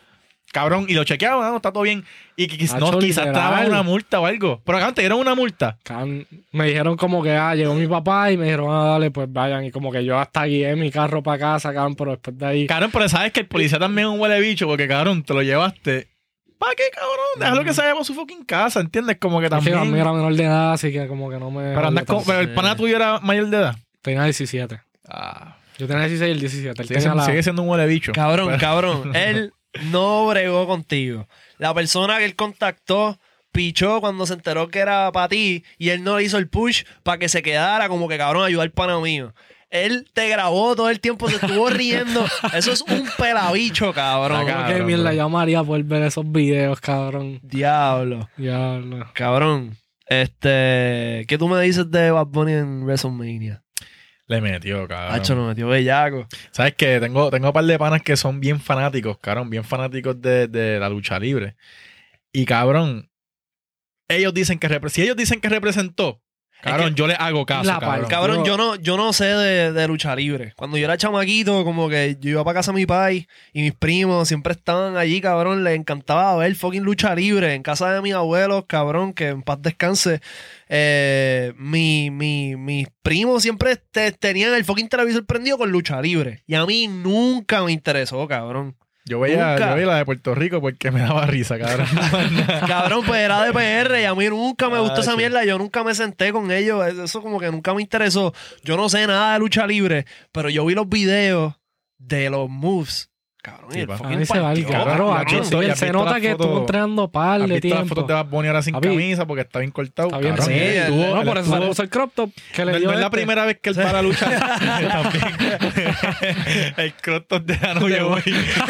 cabrón, y lo chequeaban, no, está todo bien. Y quizás Hacho, no, quizás literal. estaba una multa o algo. Pero acá te dieron una multa. Cabrón, me dijeron como que, ah, llegó mi papá y me dijeron, ah, dale, pues vayan. Y como que yo hasta guié mi carro para casa, cabrón, pero después de ahí... Cabrón, pero sabes que el policía también es un huele bicho porque, cabrón, te lo llevaste. ¿Para qué, cabrón? Déjalo que se vaya por su fucking casa, ¿entiendes? Como que Es que también... mí era menor de edad, así que como que no me... Pero, andas con- pero el pana tuyo era mayor de edad. Tenía diecisiete. Ah, Yo tenía dieciséis y el diecisiete. Él sigue, tenía siendo, la... sigue siendo un huele bicho. Cabrón, Pero- cabrón. Él no bregó contigo. La persona que él contactó pichó cuando se enteró que era para ti y él no hizo el push para que se quedara como que cabrón ayudar al pana mío. Él te grabó todo el tiempo, se estuvo riendo. Eso es un pelabicho, cabrón. Está Qué cabrón, mierda, bro. yo amaría por ver esos videos, cabrón. Diablo. Diablo. Cabrón. Este. ¿Qué tú me dices de Bad Bunny en WrestleMania? Le metió, cabrón. Hacho, nos metió bellaco. ¿Sabes qué? Tengo, tengo un par de panas que son bien fanáticos, cabrón. Bien fanáticos de, de la lucha libre. Y, cabrón, ellos dicen que... repre- Si ellos dicen que representó, cabrón, que- yo le hago caso, La cabrón. par- Cabrón, Yo- yo no, yo no sé de, de lucha libre. Cuando yo era chamaquito, como que yo iba para casa de mi país y mis primos siempre estaban allí, cabrón. Les encantaba ver fucking lucha libre en casa de mis abuelos, cabrón, que en paz descanse. Eh, mi, mi, mis primos siempre te- tenían el fucking televisor prendido con lucha libre. Y a mí nunca me interesó, cabrón. Yo veía, Nunca. yo veía la de Puerto Rico porque me daba risa, cabrón. Cabrón, pues era de P R y a mí nunca me gustó Ah, esa sí. mierda. Yo nunca me senté con ellos. Eso como que nunca me interesó. Yo no sé nada de lucha libre, pero yo vi los videos de los moves. Cabrón, y Sí, el pa. fucking A mí se va el partió, cabrón, cabrón. ¿has Aquí visto- sí, y él has se visto nota las que fotos- estuvo entrenando par ¿Has de visto las tiempo. fotos de Bad Bunny ahora sin Papi. camisa porque está bien cortado? Está bien, cabrón. sí. él Estuvo- No, él por eso estuvo- se puso el crop top que le No, dio no es la este. primera vez que él para luchar. También. El crop top de Ano Boy.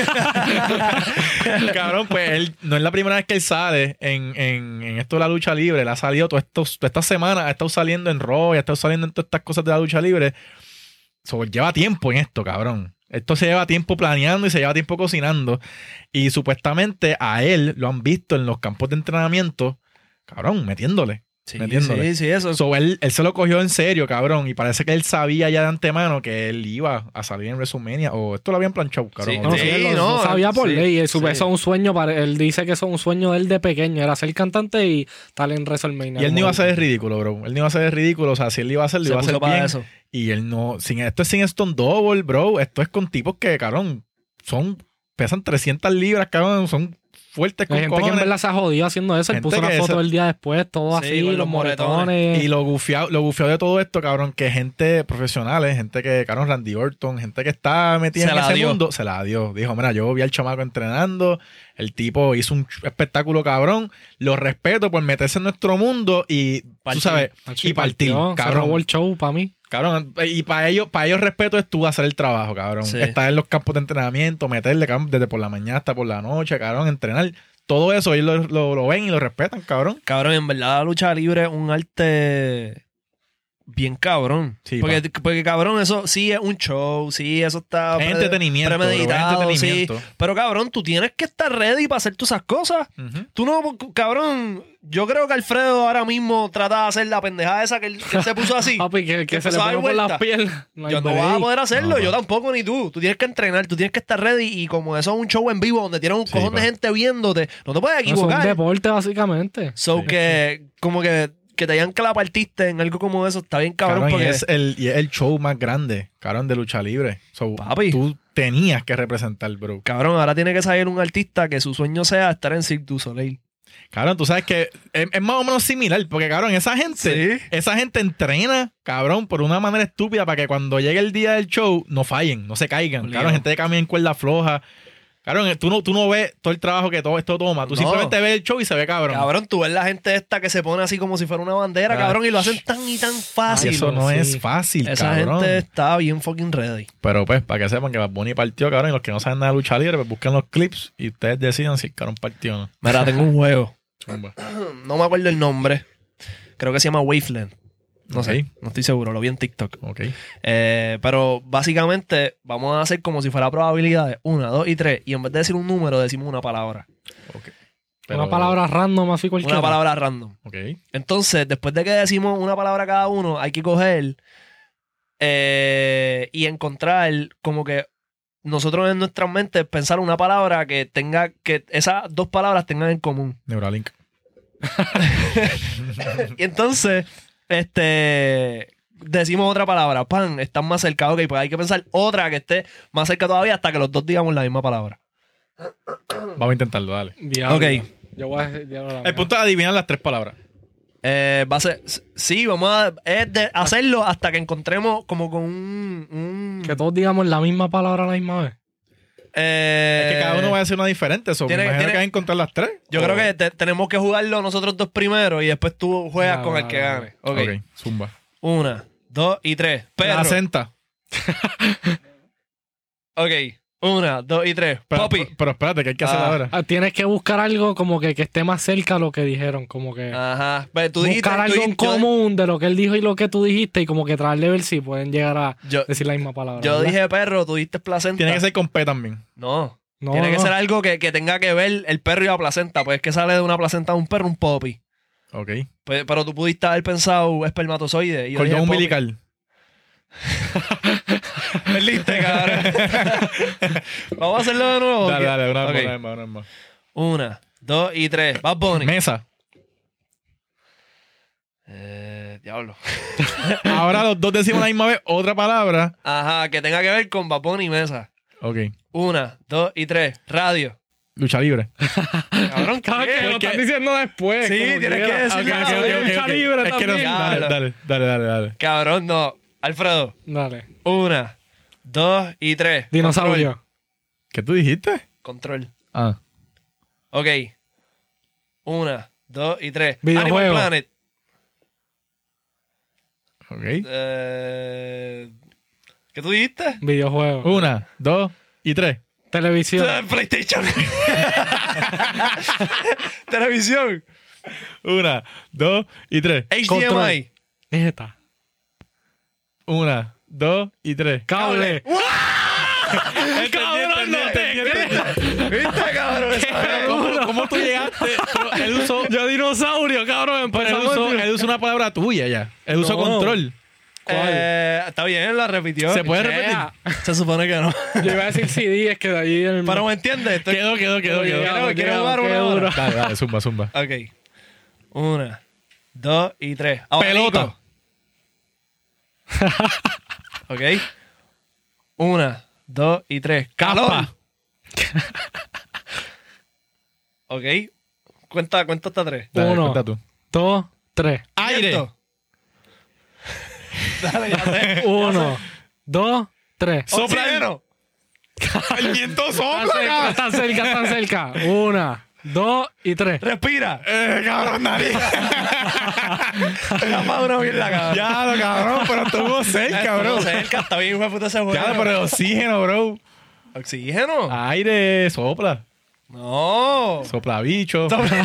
Cabrón, pues él no es la primera vez que él sale en, en, en esto de la lucha libre. Él ha salido todas estos- todas estas semanas, ha estado saliendo en Raw y ha estado saliendo en todas estas cosas de la lucha libre. So, él lleva tiempo en esto, cabrón. Esto se lleva tiempo planeando y se lleva tiempo cocinando. Y supuestamente a él lo han visto en los campos de entrenamiento, cabrón, metiéndole. Sí, metiéndole. sí, sí, eso. So, él, él se lo cogió en serio, cabrón. Y parece que él sabía ya de antemano que él iba a salir en WrestleMania. O esto lo habían planchado, cabrón. Sí, o No, no sí, sé. él lo, no, lo sabía por sí, ley. Eso, sí. eso es un sueño para él. Dice que eso es un sueño de él de pequeño. Era ser cantante y estar en WrestleMania. Y él no iba a Como- ser el ridículo, bro. Él no iba a ser el ridículo. O sea, si él iba a hacer, lo Se iba a puso hacer para bien. eso. Y él no... Sin, esto es sin Stone Double, bro. Esto es con tipos que, cabrón, son... Pesan trescientas libras, cabrón. Son fuertes con Hay gente que en cojones. verdad se ha jodido haciendo eso. Él Gente puso una que foto eso- del día después, todo Sí, así, con los los moretones. Y lo gufiado, lo gufiado de todo esto, cabrón, que gente profesionales, gente que, cabrón, Randy Orton, gente que está metida Se en la ese dio. mundo, se la dio. Dijo, mira, yo vi al chamaco entrenando, el tipo hizo un ch- espectáculo cabrón, lo respeto por meterse en nuestro mundo y, tú Partir. sabes, Macho, y partir, partió, Se robó cabrón. el show para mí. Cabrón, y para ellos, para ellos respeto es tú hacer el trabajo, cabrón. Sí. Estar en los campos de entrenamiento, meterle, cabrón, desde por la mañana hasta por la noche, cabrón, entrenar. Todo eso ellos lo, lo- lo ven y lo respetan, cabrón. Cabrón, en verdad la lucha libre es un arte bien cabrón. Sí, porque, porque, cabrón, eso sí es un show, sí, eso está Es pre- entretenimiento, bro, es premeditado, entretenimiento. sí. Pero, cabrón, tú tienes que estar ready para hacer todas esas cosas. Ujú. Tú no, cabrón, yo creo que Alfredo ahora mismo trata de hacer la pendejada esa que él, que él se puso así. Papi, que, que que se le empezó a dar pone por las vuelta. piernas. No hay Yo no break. vas a poder hacerlo, No, yo pa. tampoco ni tú. Tú tienes que entrenar, tú tienes que estar ready y como eso es un show en vivo donde tienes un Sí, cojón de pa. gente viéndote, no te puedes No, es un equivocar. deporte, básicamente. So Sí. que, como que, que te digan que la partiste en algo como eso, está bien cabrón. Cabrón, y porque es el, y es el show más grande, cabrón, de lucha libre. So, Papi. tú tenías que representar, bro. Cabrón, ahora tiene que salir un artista que su sueño sea estar en Cirque du Soleil. Cabrón, tú sabes que es, es más o menos similar, porque, cabrón, esa gente, Sí. esa gente entrena, cabrón, por una manera estúpida para que cuando llegue el día del show no fallen, no se caigan. Obligado. Cabrón, gente que camina en cuerda floja. Cabrón, tú no, tú no ves todo el trabajo que todo esto toma. Tú No. simplemente ves el show y se ve cabrón. Cabrón, tú ves la gente esta que se pone así como si fuera una bandera, Ah. cabrón, y lo hacen tan y tan Ay, fácil. eso no sí. es fácil, Esa cabrón. gente está bien fucking ready. Pero pues, para que sepan que Bad Bunny partió, cabrón, y los que no saben nada de lucha libre, pues busquen los clips y ustedes decidan si el cabrón partió o no. Mira, tengo un juego. Zumba. No me acuerdo el nombre. Creo que se llama Waveland. No Ok. sé, no estoy seguro, lo vi en TikTok. Ok. Eh, pero básicamente vamos a hacer como si fuera probabilidades. Una, dos y tres. Y en vez de decir un número, decimos una palabra. Ok. Pero- Una palabra random así cualquiera. Una palabra random. Ok. Entonces, después de que decimos una palabra cada uno, hay que coger eh, y encontrar como que nosotros en nuestras mentes pensar una palabra que tenga, que esas dos palabras tengan en común. Neuralink. Y entonces, este, decimos otra palabra, pan, están más cerca, ok, pues hay que pensar otra que esté más cerca todavía hasta que los dos digamos la misma palabra. Vamos a intentarlo, dale. Diablo. Ok. Yo voy a decir diablo la El mía. punto es adivinar las tres palabras. Eh, va a ser, sí, vamos a es de hacerlo hasta que encontremos como con un... un Que todos digamos la misma palabra a la misma vez. eh, Es que cada uno va a decir una diferente. So, me tiene- imagino tiene- que vas a encontrar las tres. Yo O- creo que te- tenemos que jugarlo nosotros dos primero y después tú juegas Ya, con el ya, que ya. gane. Ok. Ok, zumba. Una, dos y tres. Pero. Placenta. Ok. Una, dos y tres. Pero, Poppy. pero espérate, ¿qué hay que hacer Ah. ahora? Ah, tienes que buscar algo como que, que esté más cerca a lo que dijeron. Como que Ajá. Pero tú dijiste. buscar tú algo en dijiste- yo- común de lo que él dijo y lo que tú dijiste y como que tratar de ver si pueden llegar a Yo, decir la misma palabra. yo ¿verdad? dije perro, tú dijiste placenta. Tiene que ser con P también. No. No, Tiene que no. ser algo que, que tenga que ver el perro y la placenta. Pues es que sale de una placenta de un perro un poppy. Ok. Pues- pero tú pudiste haber pensado espermatozoide. Y yo Cordón dije poppy. umbilical. Perdiste, cabrón. Vamos a hacerlo de nuevo. Dale, ¿qué? dale, una Ok. vez más, una vez más, una vez más. Una, dos y tres. Bad Bunny. Mesa. Eh, diablo. Ahora los dos decimos la misma vez otra palabra. Ajá, que tenga que ver con Bad Bunny y mesa. Ok. Una, dos y tres. Radio. Lucha libre. Cabrón, Claro que lo ¿qué? estás diciendo después. Sí, como tienes que quiera. decirlo. Ok, Ok, ok, ok, ok, lucha ok. libre Es que no- también. dale, dale, dale, dale, dale. Cabrón, no. Alfredo. Dale. Una, dos y tres. Dinosaurio. ¿Qué tú dijiste? Control. Control. Ah. Ok. Una, dos y tres. Videojuego. Animal Planet. Ok. Eh, ¿Qué tú dijiste? Videojuego. Una, dos y tres. Televisión. PlayStation. Televisión. Una, dos y tres. H D M I. Control. Neta. Una, dos y tres. Cable. Cabrón, no te ¿Viste, cabrón? ¿Cómo, ¿Cómo tú llegaste? Pero él usó, Yo dinosaurio, cabrón. pero él empezamos usó, el- él usó una palabra tuya ya. Él usó No. control. Eh, está bien, la repitió. ¿Se puede sea. repetir? Se supone que no. Yo iba a decir C D, es que de ahí el... Pero me entiendes. Estoy... Quedó, quedó, quedó, Oye, quedó. ya, Quiero, quiero quedó, jugar una quedó hora. duro. Dale, dale, zumba, zumba. Ok. Una, dos y tres. Abanico. Pelota. Ok. Una, dos y tres. Calor. Caspa. Ok. Cuenta, cuenta hasta tres. Dale, Uno. cuenta tú. Dos, tres. Aire. Viento. Dale, ya sé. Uno, dos, tres. Sopla. Oxígeno. El viento Están sopla, cerca, cabrón. están cerca, están cerca. Una, dos y tres. Respira. Eh, cabrón, nariz. La más una mierda, cabrón. Ya, lo cabrón, pero estuvo cerca, Cabrón, bro. cerca. Está bien, fue puta ese juego. Ya, pero el oxígeno, bro. Oxígeno. Aire, sopla. No. Sopla bicho.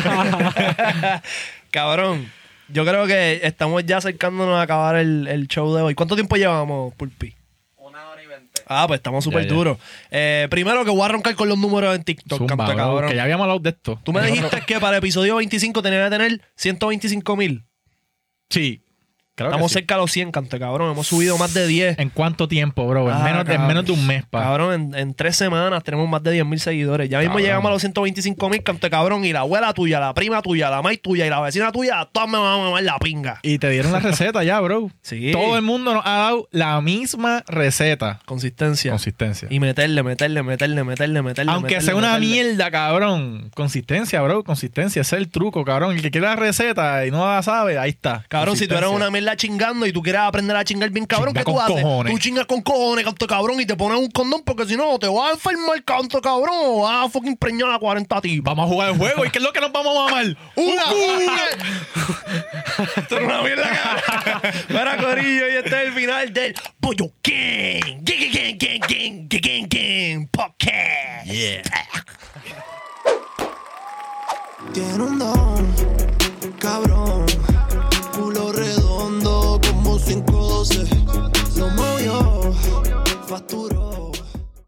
Cabrón. Yo creo que estamos ya acercándonos a acabar el, el show de hoy. ¿Cuánto tiempo llevamos, Pulpi? Una hora y veinte. Ah, pues estamos súper Ya, ya. duros. Eh, primero que voy a roncar con los números en TikTok, Zumba, canto de bro, cabrón. que ya habíamos hablado de esto. Tú me dijiste que para el episodio veinticinco tenía que tener ciento veinticinco mil. Sí. Claro que Estamos sí. cerca de los cien, canto de cabrón. Hemos subido más de diez. ¿En cuánto tiempo, bro? En, Ah, menos, de, en cabrón. menos de un mes, pa. Cabrón, en, en tres semanas tenemos más de diez mil seguidores. Ya mismo Cabrón. llegamos a los ciento veinticinco mil, canto de cabrón. Y la abuela tuya, la prima tuya, la maíz tuya y la vecina tuya, todas me van a mamar la pinga. Y te dieron la receta ya, bro. Sí. Todo el mundo nos ha dado la misma receta. Consistencia. Consistencia. Y meterle, meterle, meterle, meterle, meterle. Aunque meterle, sea una meterle. mierda, cabrón. Consistencia, bro. Consistencia. Ese es el truco, cabrón. El que quiera la receta y no la sabe, ahí está. Cabrón, si tú eres Consistencia. una mierda chingando y tú quieres aprender a chingar bien cabrón, Chinga ¿qué tú con haces? cojones. Tú chingas con cojones, canto de cabrón, y te pones un condón porque si no te vas a enfermar, canto de cabrón, o vas a fucking preñar a cuarenta tipas. Vamos a jugar el juego. ¿Y qué es lo que nos vamos a mamar? ¡Una! Esto es una mierda, cabrón. Mira, corillo, y este es el final del Pollo Gang. Gang, gang, gang, gang, gang, gang, gang, podcast. Tiene un don